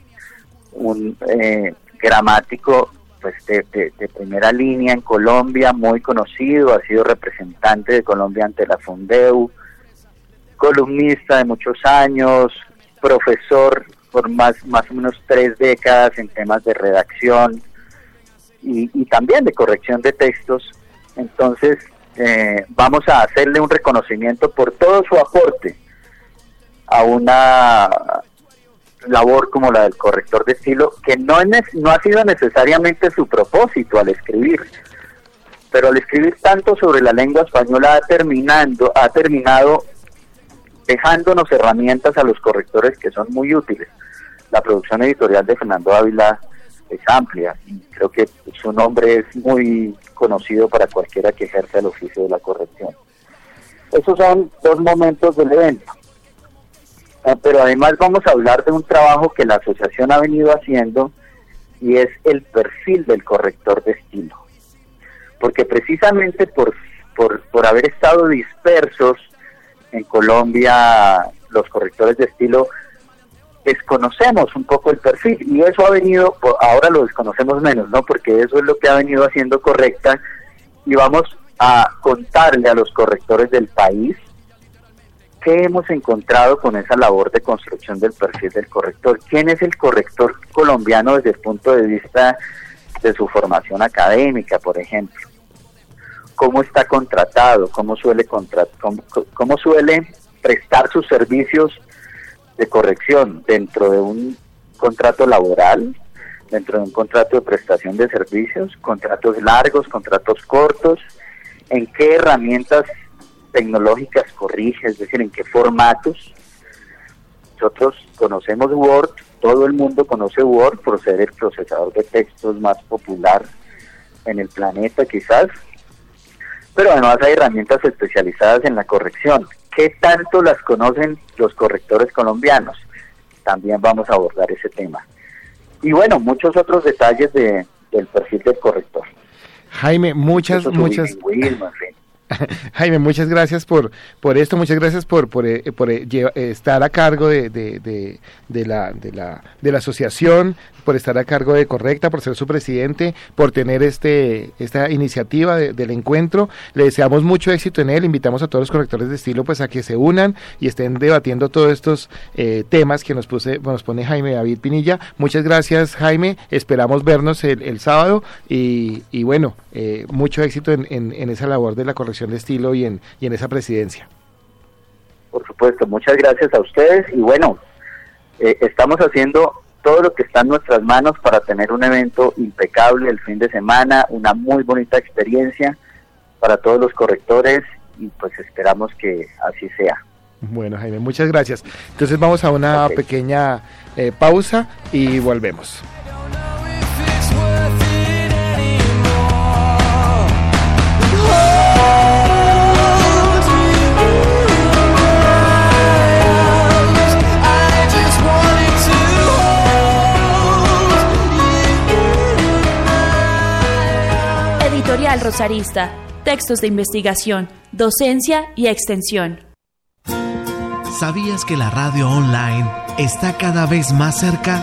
un eh, gramático pues de, de, de primera línea en Colombia, muy conocido, ha sido representante de Colombia ante la Fundeu, columnista de muchos años, profesor por más, más o menos tres décadas en temas de redacción, Y, y también de corrección de textos. Entonces eh, vamos a hacerle un reconocimiento por todo su aporte a una labor como la del corrector de estilo, que no, es, no ha sido necesariamente su propósito al escribir, pero al escribir tanto sobre la lengua española ha, terminando, ha terminado dejándonos herramientas a los correctores que son muy útiles. La producción editorial de Fernando Ávila es amplia y creo que su nombre es muy conocido para cualquiera que ejerza el oficio de la corrección. Esos son dos momentos del evento. Eh, pero además vamos a hablar de un trabajo que la asociación ha venido haciendo y es el perfil del corrector de estilo. Porque precisamente por, por, por haber estado dispersos en Colombia los correctores de estilo, desconocemos un poco el perfil y eso ha venido, ahora lo desconocemos menos, ¿no? Porque eso es lo que ha venido haciendo Correcta y vamos a contarle a los correctores del país qué hemos encontrado con esa labor de construcción del perfil del corrector. ¿Quién es el corrector colombiano desde el punto de vista de su formación académica, por ejemplo? ¿Cómo está contratado? ¿Cómo suele, contrat- cómo, cómo suele prestar sus servicios de corrección dentro de un contrato laboral, dentro de un contrato de prestación de servicios, contratos largos, contratos cortos, en qué herramientas tecnológicas corrige, es decir, en qué formatos, nosotros conocemos Word, todo el mundo conoce Word por ser el procesador de textos más popular en el planeta quizás, pero además hay herramientas especializadas en la corrección. ¿Qué tanto las conocen los correctores colombianos? También vamos a abordar ese tema. Y bueno, muchos otros detalles de, del perfil del corrector. Jaime, muchas, muchas... Jaime, muchas gracias por por esto, muchas gracias por por, eh, por eh, lleva, eh, estar a cargo de, de, de, de, la, de, la, de la asociación, por estar a cargo de Correcta, por ser su presidente, por tener este esta iniciativa de, del encuentro. Le deseamos mucho éxito en él, invitamos a todos los correctores de estilo pues a que se unan y estén debatiendo todos estos eh, temas que nos, puse, nos pone Jaime David Pinilla. Muchas gracias, Jaime, esperamos vernos el, el sábado y, y bueno, eh, mucho éxito en, en, en esa labor de la corrección de estilo y en, y en esa presidencia. Por supuesto, muchas gracias a ustedes y bueno, eh, estamos haciendo todo lo que está en nuestras manos para tener un evento impecable el fin de semana, una muy bonita experiencia para todos los correctores y pues esperamos que así sea. Bueno, Jaime, muchas gracias. Entonces vamos a una okay. pequeña eh, pausa y volvemos. Editorial Rosarista, textos de investigación, docencia y extensión. ¿Sabías que la radio online está cada vez más cerca?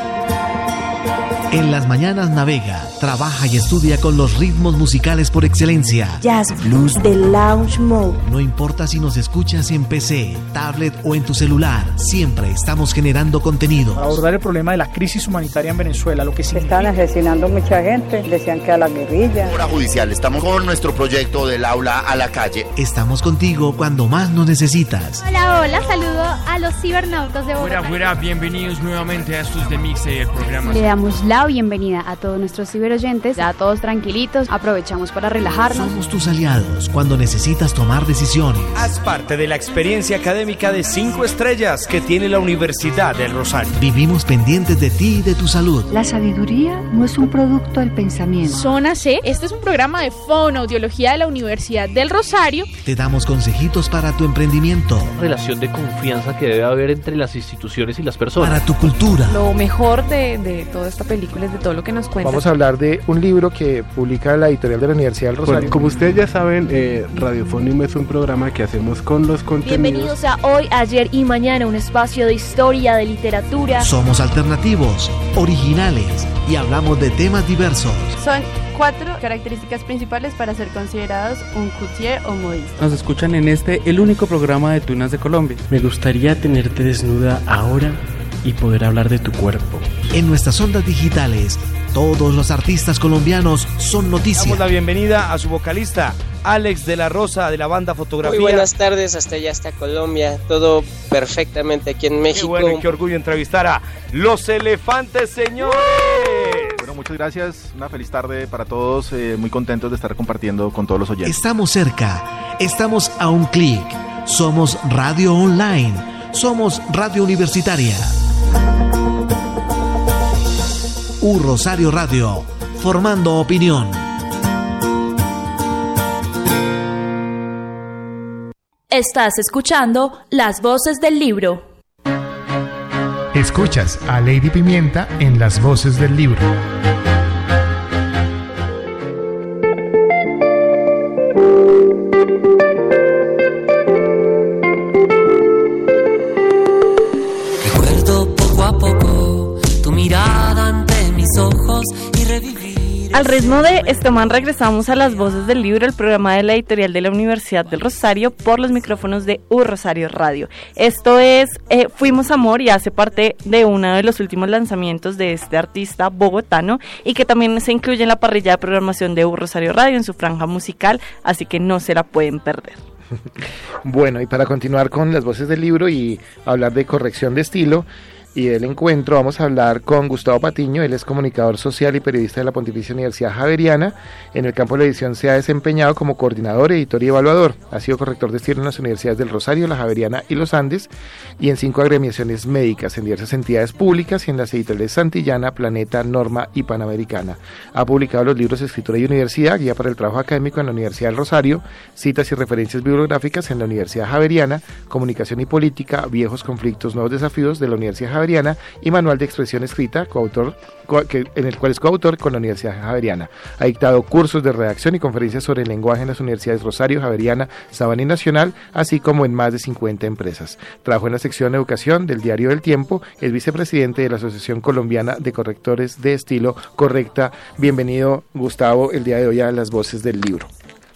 En las mañanas navega, trabaja y estudia con los ritmos musicales por excelencia. Jazz, blues, de lounge mode. No importa si nos escuchas en P C, tablet o en tu celular, siempre estamos generando contenido. Para abordar el problema de la crisis humanitaria en Venezuela, lo que significa... Están asesinando mucha gente, decían que a la guerrilla. Hora judicial, estamos con nuestro proyecto del aula a la calle. Estamos contigo cuando más nos necesitas. Hola, hola, saludo a los cibernautas de Bogotá. Fuera, fuera, bienvenidos nuevamente a estos de Mix y el programa. Le damos la bienvenida a todos nuestros ciberoyentes, ya todos tranquilitos, aprovechamos para relajarnos. Somos tus aliados cuando necesitas tomar decisiones. Haz parte de la experiencia académica de cinco estrellas que tiene la Universidad del Rosario. Vivimos pendientes de ti y de tu salud. La sabiduría no es un producto del pensamiento. Zona C, este es un programa de fonoaudiología de la Universidad del Rosario. Te damos consejitos para tu emprendimiento. Relación de confianza que debe haber entre las instituciones y las personas. Para tu cultura. Lo mejor de, de toda esta película es de todo lo que nos cuenta. Vamos a hablar de un libro que publica la editorial de la Universidad del Rosario. Bueno, como ustedes ya saben, eh, Radiofónimo es un programa que hacemos con los contenidos. Bienvenidos a Hoy, Ayer y Mañana, un espacio de historia, de literatura. Somos alternativos, originales y hablamos de temas diversos. Son cuatro características principales para ser considerados un coutier o modista. Nos escuchan en este, el único programa de tunas de Colombia. Me gustaría tenerte desnuda ahora y poder hablar de tu cuerpo. En nuestras ondas digitales, todos los artistas colombianos son noticia. Damos la bienvenida a su vocalista, Alex de la Rosa, de la banda Fotografía. Muy buenas tardes, hasta allá, hasta Colombia, todo perfectamente aquí en México. Qué bueno y qué orgullo entrevistar a Los Elefantes, señores. Bueno, muchas gracias, una feliz tarde para todos, eh, muy contentos de estar compartiendo con todos los oyentes. Estamos cerca, estamos a un clic, somos Radio Online, somos Radio Universitaria. U Rosario Radio, formando opinión. Estás escuchando Las Voces del Libro. Escuchas a Lady Pimienta en Las Voces del Libro. Recuerdo poco a poco tu mirada ante mis ojos y revivir. Al ritmo de este man regresamos a Las Voces del Libro, el programa de la editorial de la Universidad del Rosario por los micrófonos de U Rosario Radio. Esto es eh, Fuimos Amor y hace parte de uno de los últimos lanzamientos de este artista bogotano y que también se incluye en la parrilla de programación de U Rosario Radio en su franja musical, así que no se la pueden perder. Bueno, y para continuar con Las Voces del Libro y hablar de corrección de estilo, y del encuentro vamos a hablar con Gustavo Patiño. Él es comunicador social y periodista de la Pontificia Universidad Javeriana. En el campo de la edición se ha desempeñado como coordinador, editor y evaluador. Ha sido corrector de estilo en las universidades del Rosario, la Javeriana y los Andes, y en cinco agremiaciones médicas, en diversas entidades públicas y en las editoriales Santillana, Planeta, Norma y Panamericana. Ha publicado los libros Escritura y Universidad, Guía para el Trabajo Académico en la Universidad del Rosario, Citas y referencias bibliográficas en la Universidad Javeriana, Comunicación y Política, Viejos Conflictos, Nuevos Desafíos de la Universidad Javeriana, y Manual de Expresión Escrita, coautor, co que, en el cual es coautor con la Universidad Javeriana. Ha dictado cursos de redacción y conferencias sobre el lenguaje en las universidades Rosario, Javeriana, Sabana y Nacional, así como en más de cincuenta empresas. Trabajó en la sección de Educación del Diario del Tiempo, es vicepresidente de la Asociación Colombiana de Correctores de Estilo, Correcta. Bienvenido, Gustavo, el día de hoy a Las Voces del Libro.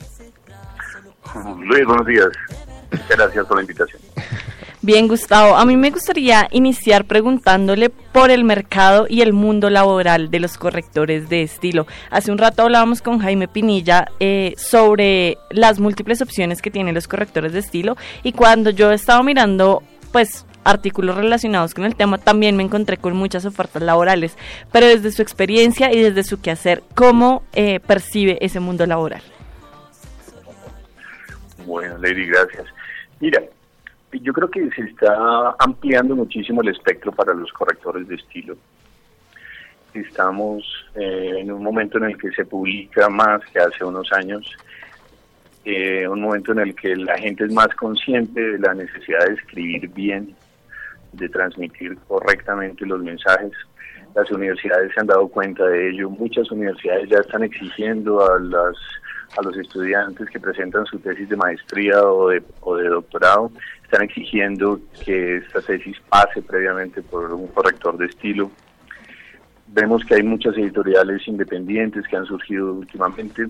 Luis, buenos días. Gracias por la invitación. Bien, Gustavo, a mí me gustaría iniciar preguntándole por el mercado y el mundo laboral de los correctores de estilo. Hace un rato hablábamos con Jaime Pinilla eh, sobre las múltiples opciones que tienen los correctores de estilo, y cuando yo estaba mirando, pues, artículos relacionados con el tema, también me encontré con muchas ofertas laborales, pero desde su experiencia y desde su quehacer, ¿cómo eh, percibe ese mundo laboral? Bueno, Lady, gracias. Mira, yo creo que se está ampliando muchísimo el espectro para los correctores de estilo. Estamos eh, en un momento en el que se publica más que hace unos años, eh, un momento en el que la gente es más consciente de la necesidad de escribir bien, de transmitir correctamente los mensajes. Las universidades se han dado cuenta de ello. Muchas universidades ya están exigiendo a las a los estudiantes que presentan su tesis de maestría o de, o de doctorado, están exigiendo que esta tesis pase previamente por un corrector de estilo. Vemos que hay muchas editoriales independientes que han surgido últimamente.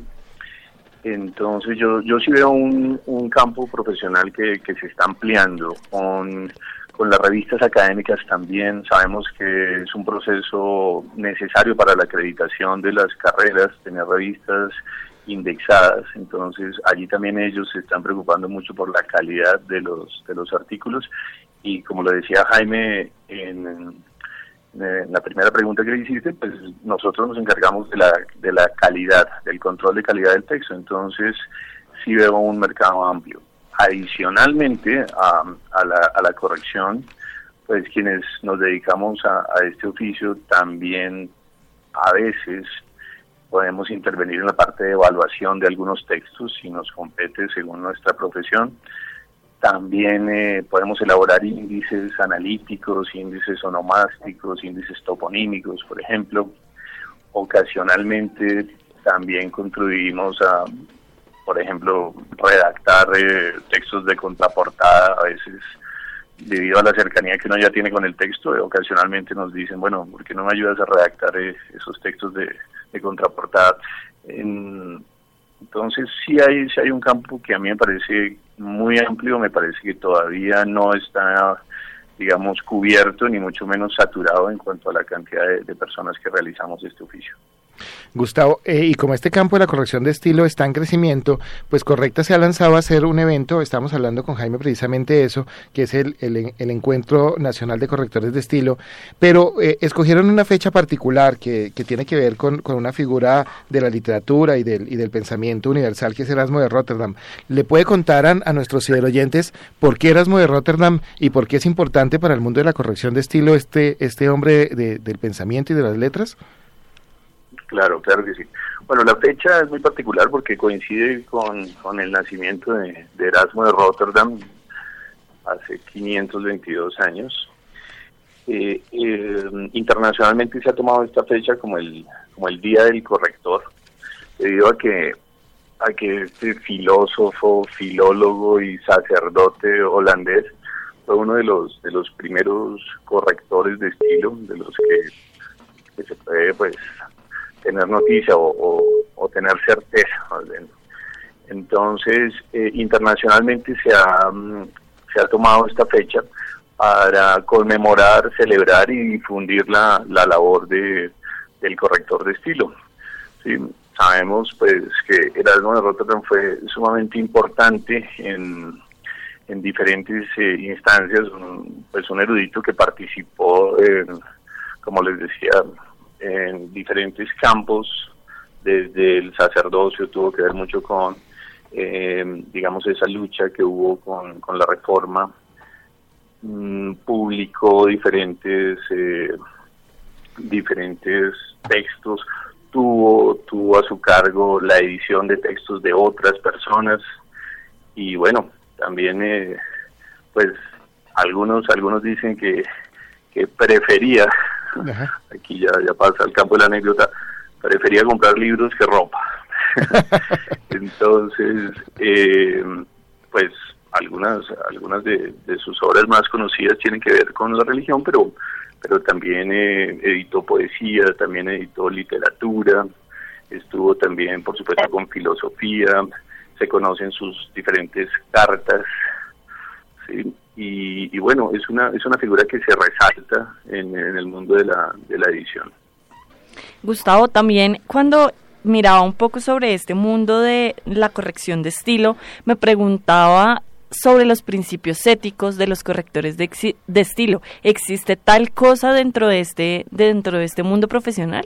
Entonces yo yo sí veo un, un campo profesional que, que se está ampliando. Con, con las revistas académicas también sabemos que es un proceso necesario para la acreditación de las carreras, tener revistas indexadas. Entonces allí también ellos se están preocupando mucho por la calidad de los de los artículos, y como lo decía Jaime en, en la primera pregunta que le hiciste, pues nosotros nos encargamos de la de la calidad, del control de calidad del texto. Entonces sí veo un mercado amplio. Adicionalmente a, a, la, a la corrección, pues quienes nos dedicamos a, a este oficio también a veces podemos intervenir en la parte de evaluación de algunos textos si nos compete según nuestra profesión. También eh, podemos elaborar índices analíticos, índices onomásticos, índices toponímicos, por ejemplo. Ocasionalmente también contribuimos a, por ejemplo, redactar eh, textos de contraportada. A veces, debido a la cercanía que uno ya tiene con el texto, eh, ocasionalmente nos dicen, bueno, ¿por qué no me ayudas a redactar eh, esos textos de, de contraportada? En, entonces sí hay, sí hay un campo que a mí me parece muy amplio, me parece que todavía no está, digamos, cubierto ni mucho menos saturado en cuanto a la cantidad de, de personas que realizamos este oficio. Gustavo, eh, y como este campo de la corrección de estilo está en crecimiento, pues Correcta se ha lanzado a hacer un evento, estamos hablando con Jaime precisamente de eso, que es el, el, el Encuentro Nacional de Correctores de Estilo, pero eh, escogieron una fecha particular que, que tiene que ver con, con una figura de la literatura y del, y del pensamiento universal, que es Erasmo de Rotterdam. ¿Le puede contar a, a nuestros ciberoyentes por qué Erasmo de Rotterdam y por qué es importante para el mundo de la corrección de estilo este, este hombre de, del pensamiento y de las letras? Claro, claro que sí. Bueno, la fecha es muy particular porque coincide con, con el nacimiento de, de Erasmo de Rotterdam hace quinientos veintidós años. Eh, eh, internacionalmente se ha tomado esta fecha como el como el Día del Corrector, debido a que a que este filósofo, filólogo y sacerdote holandés fue uno de los de los primeros correctores de estilo, de los que, que se puede, pues, tener noticia o, o, o tener certeza. Entonces, eh, internacionalmente se ha, se ha tomado esta fecha para conmemorar, celebrar y difundir la, la labor de, del corrector de estilo. ¿Sí? Sabemos pues que Erasmo de Rotterdam fue sumamente importante en, en diferentes eh, instancias, un, pues un erudito que participó, en, como les decía, en diferentes campos, desde el sacerdocio, tuvo que ver mucho con, eh, digamos, esa lucha que hubo con, con la reforma, mm, publicó diferentes, eh, diferentes textos, tuvo, tuvo a su cargo la edición de textos de otras personas, y bueno, también eh, pues algunos algunos dicen que, que prefería, Ajá. aquí ya, ya pasa al campo de la anécdota, prefería comprar libros que ropa. Entonces, eh, pues algunas algunas de, de sus obras más conocidas tienen que ver con la religión, pero pero también eh, editó poesía, también editó literatura, estuvo también, por supuesto, con filosofía, se conocen sus diferentes cartas, ¿sí? y, y bueno, es una es una figura que se resalta en, en el mundo de la, de la edición. Gustavo, también cuando miraba un poco sobre este mundo de la corrección de estilo, me preguntaba sobre los principios éticos de los correctores de, exi- de estilo. ¿Existe tal cosa dentro de este dentro de este mundo profesional?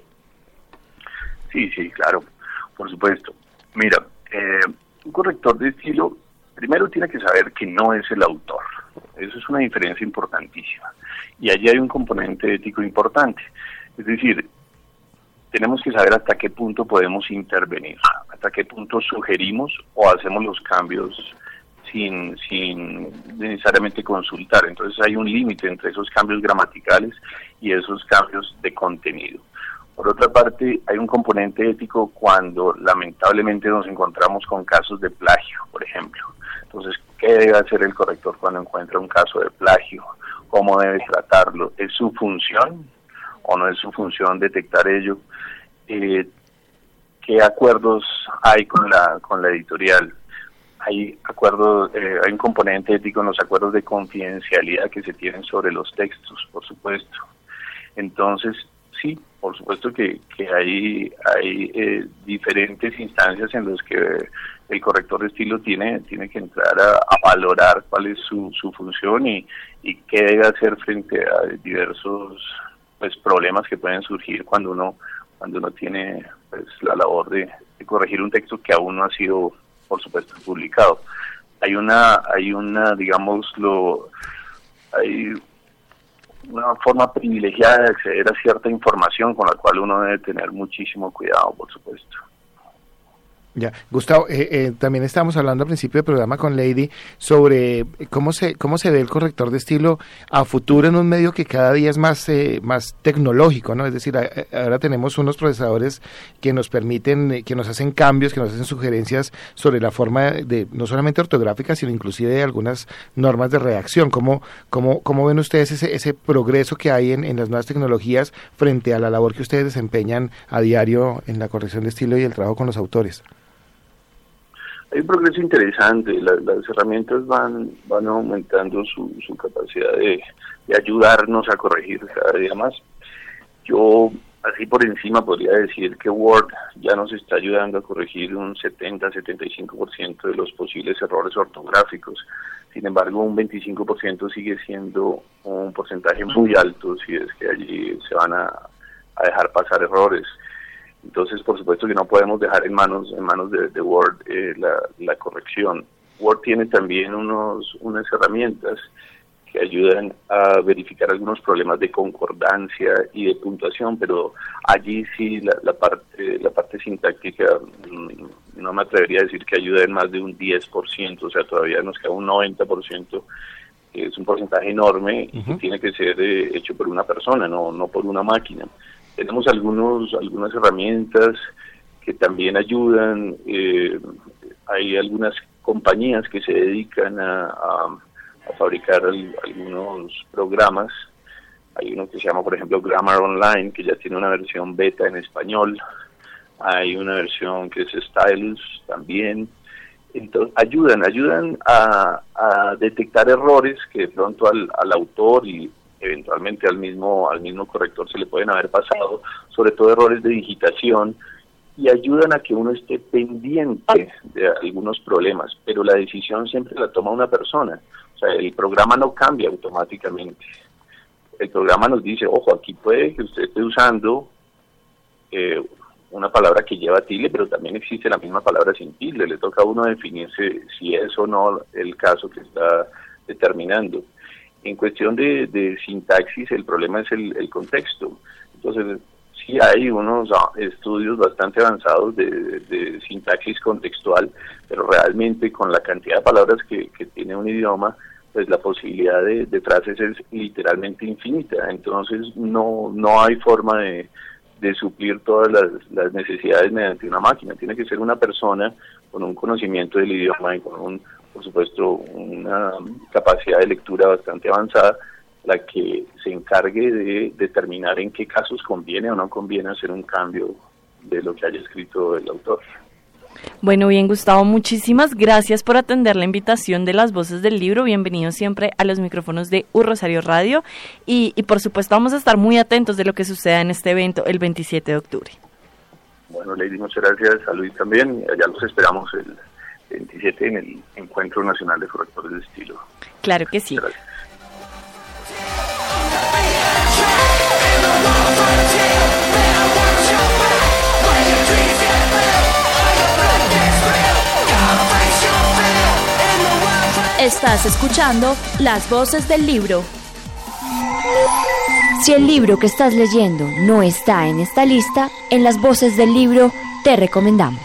Sí, sí, claro, por supuesto. Mira, eh, un corrector de estilo primero tiene que saber que no es el autor. Eso es una diferencia importantísima. Y allí hay un componente ético importante. Es decir, tenemos que saber hasta qué punto podemos intervenir, hasta qué punto sugerimos o hacemos los cambios sin, sin necesariamente consultar. Entonces hay un límite entre esos cambios gramaticales y esos cambios de contenido. Por otra parte, hay un componente ético cuando lamentablemente nos encontramos con casos de plagio, por ejemplo. Entonces, ¿qué debe hacer el corrector cuando encuentra un caso de plagio? ¿Cómo debe tratarlo? ¿Es su función o no es su función detectar ello? Eh, ¿Qué acuerdos hay con la con la editorial? Hay acuerdos, eh, hay un componente ético en los acuerdos de confidencialidad que se tienen sobre los textos, por supuesto. Entonces, sí, por supuesto que, que hay, hay eh, diferentes instancias en las que el corrector de estilo tiene, tiene que entrar a, a valorar cuál es su, su función y, y qué debe hacer frente a diversos pues problemas que pueden surgir cuando uno cuando uno tiene pues la labor de, de corregir un texto que aún no ha sido, por supuesto, publicado. Hay una, hay una, digámoslo, hay una forma privilegiada de acceder a cierta información con la cual uno debe tener muchísimo cuidado, por supuesto. Ya, Gustavo, eh, eh, también estábamos hablando al principio del programa con Lady sobre cómo se cómo se ve el corrector de estilo a futuro en un medio que cada día es más eh, más tecnológico, ¿no? Es decir, a, a, ahora tenemos unos procesadores que nos permiten, eh, que nos hacen cambios, que nos hacen sugerencias sobre la forma de, no solamente ortográfica, sino inclusive de algunas normas de redacción. ¿Cómo, cómo, cómo ven ustedes ese, ese progreso que hay en, en las nuevas tecnologías frente a la labor que ustedes desempeñan a diario en la corrección de estilo y el trabajo con los autores? Hay un progreso interesante, la, las herramientas van van aumentando su, su capacidad de, de ayudarnos a corregir cada día más. Yo, así por encima, podría decir que Word ya nos está ayudando a corregir un setenta a setenta y cinco por ciento de los posibles errores ortográficos. Sin embargo, un veinticinco por ciento sigue siendo un porcentaje muy alto si es que allí se van a, a dejar pasar errores. Entonces, por supuesto que no podemos dejar en manos en manos de, de Word eh, la, la corrección. Word tiene también unos unas herramientas que ayudan a verificar algunos problemas de concordancia y de puntuación, pero allí sí la, la parte la parte sintáctica no me atrevería a decir que ayuda en más de un diez por ciento, o sea, todavía nos queda un noventa por ciento, que es un porcentaje enorme y uh-huh. que tiene que ser eh, hecho por una persona, no no por una máquina. Tenemos algunos algunas herramientas que también ayudan. Eh, hay algunas compañías que se dedican a, a, a fabricar al, algunos programas. Hay uno que se llama, por ejemplo, Grammar Online, que ya tiene una versión beta en español. Hay una versión que es Stylus también. Entonces, ayudan, ayudan a, a detectar errores que de pronto al, al autor y eventualmente al mismo al mismo corrector se le pueden haber pasado, sobre todo errores de digitación y ayudan a que uno esté pendiente de algunos problemas, pero la decisión siempre la toma una persona. O sea, el programa no cambia automáticamente. El programa nos dice, ojo, aquí puede que usted esté usando eh, una palabra que lleva tilde, pero también existe la misma palabra sin tilde. Le toca a uno definirse si es o no el caso que está determinando. En cuestión de, de sintaxis, el problema es el, el contexto. Entonces, sí hay unos estudios bastante avanzados de, de, de sintaxis contextual, pero realmente con la cantidad de palabras que, que tiene un idioma, pues la posibilidad de, de frases es literalmente infinita. Entonces no no hay forma de, de suplir todas las, las necesidades mediante una máquina. Tiene que ser una persona con un conocimiento del idioma y con, un, por supuesto, una capacidad de lectura bastante avanzada, la que se encargue de determinar en qué casos conviene o no conviene hacer un cambio de lo que haya escrito el autor. Bueno, bien, Gustavo, muchísimas gracias por atender la invitación de Las Voces del Libro. Bienvenido siempre a los micrófonos de U Rosario Radio y, y por supuesto vamos a estar muy atentos de lo que suceda en este evento el veintisiete de octubre. Bueno, Lady, muchas gracias. A Luis también. Allá los esperamos el veintisiete en el Encuentro Nacional de Correctores de Estilo. Claro que sí. Gracias. Estás escuchando Las Voces del Libro. Si el libro que estás leyendo no está en esta lista, en Las Voces del Libro te recomendamos.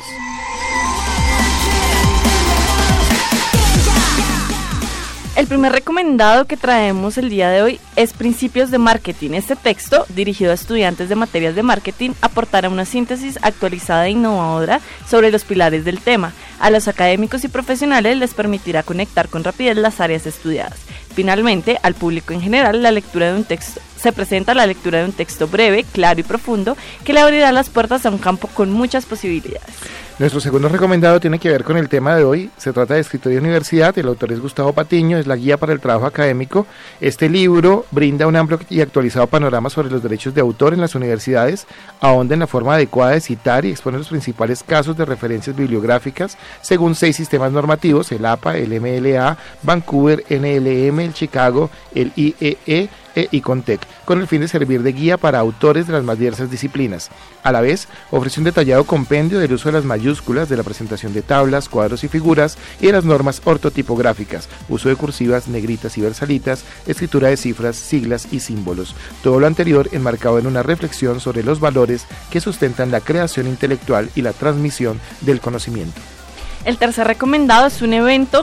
El primer recomendado que traemos el día de hoy es Principios de Marketing. Este texto, dirigido a estudiantes de materias de marketing, aportará una síntesis actualizada e innovadora sobre los pilares del tema. A los académicos y profesionales les permitirá conectar con rapidez las áreas estudiadas. Finalmente, al público en general, la lectura de un texto se presenta la lectura de un texto breve, claro y profundo que le abrirá las puertas a un campo con muchas posibilidades. Nuestro segundo recomendado tiene que ver con el tema de hoy. Se trata de Escritorio de Universidad. El autor es Gustavo Patiño, es la guía para el trabajo académico. Este libro brinda un amplio y actualizado panorama sobre los derechos de autor en las universidades, ahonda en la forma adecuada de citar y expone los principales casos de referencias bibliográficas según seis sistemas normativos: el A P A, el M L A, Vancouver, N L M, el Chicago, el I E E e ICONTEC, con el fin de servir de guía para autores de las más diversas disciplinas. A la vez, ofrece un detallado compendio del uso de las mayúsculas, de la presentación de tablas, cuadros y figuras y de las normas ortotipográficas, uso de cursivas, negritas y versalitas, escritura de cifras, siglas y símbolos. Todo lo anterior enmarcado en una reflexión sobre los valores que sustentan la creación intelectual y la transmisión del conocimiento. El tercer recomendado es un evento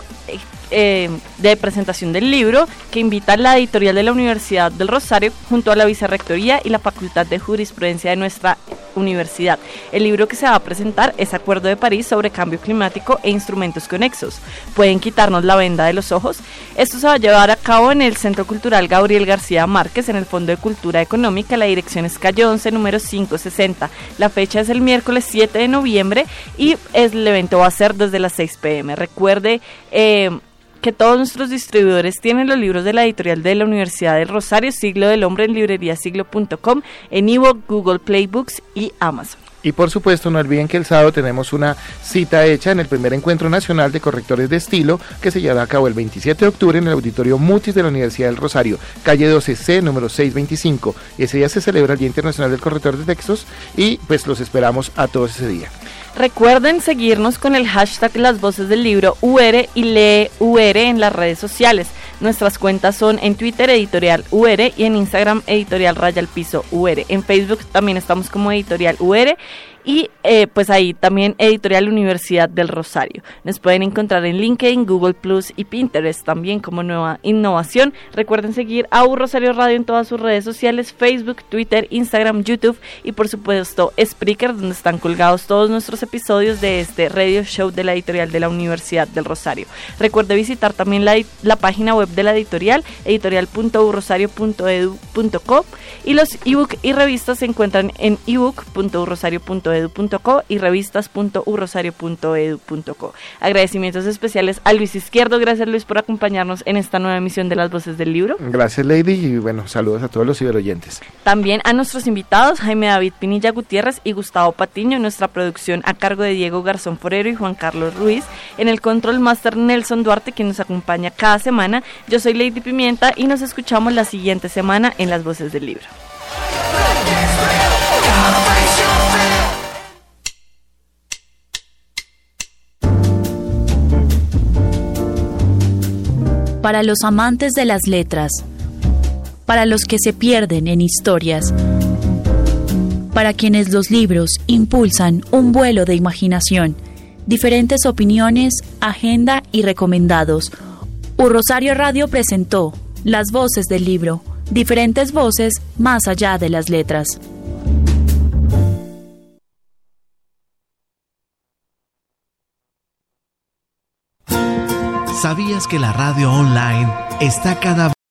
eh, de presentación del libro que invita a la editorial de la Universidad del Rosario junto a la Vicerrectoría y la Facultad de Jurisprudencia de nuestra universidad. El libro que se va a presentar es Acuerdo de París sobre Cambio Climático e Instrumentos Conexos. ¿Pueden quitarnos la venda de los ojos? Esto se va a llevar a cabo en el Centro Cultural Gabriel García Márquez, en el Fondo de Cultura Económica. La dirección es calle once, número quinientos sesenta. La fecha es el miércoles siete de noviembre y el evento va a ser desde las seis pe eme. Recuerde eh, que todos nuestros distribuidores tienen los libros de la editorial de la Universidad del Rosario, Siglo del Hombre, en librería siglo punto com, en ebook, Google Play Books y Amazon. Y por supuesto no olviden que el sábado tenemos una cita hecha en el primer encuentro nacional de correctores de estilo que se llevará a cabo el veintisiete de octubre en el auditorio Mutis de la Universidad del Rosario, calle doce ce, número seiscientos veinticinco. Ese día se celebra el Día Internacional del Corrector de Textos y pues los esperamos a todos ese día. Recuerden seguirnos con el hashtag Las Voces del Libro U R y lee U R en las redes sociales. Nuestras cuentas son en Twitter Editorial U R y en Instagram Editorial Raya al Piso U R. En Facebook también estamos como Editorial U R y eh, pues ahí también Editorial Universidad del Rosario. Nos pueden encontrar en LinkedIn, Google Plus y Pinterest también como nueva innovación. Recuerden seguir a U Rosario Radio en todas sus redes sociales: Facebook, Twitter, Instagram, YouTube y por supuesto Spreaker, donde están colgados todos nuestros episodios de este radio show de la editorial de la Universidad del Rosario. Recuerde visitar también la, la página web de la editorial, editorial punto u rosario punto edu punto co, y los ebook y revistas se encuentran en ebook punto u rosario punto edu edu punto co y revistas punto u rosario punto edu punto co. Agradecimientos especiales a Luis Izquierdo. Gracias, Luis, por acompañarnos en esta nueva emisión de Las Voces del Libro. Gracias, Lady, y bueno, saludos a todos los ciberoyentes. También a nuestros invitados, Jaime David Pinilla Gutiérrez y Gustavo Patiño, nuestra producción a cargo de Diego Garzón Forero y Juan Carlos Ruiz, en el Control Master Nelson Duarte, quien nos acompaña cada semana. Yo soy Lady Pimienta y nos escuchamos la siguiente semana en Las Voces del Libro. Para los amantes de las letras, para los que se pierden en historias, para quienes los libros impulsan un vuelo de imaginación, diferentes opiniones, agenda y recomendados. U Rosario Radio presentó Las Voces del Libro, diferentes voces más allá de las letras. ¿Sabías que la radio online está cada vez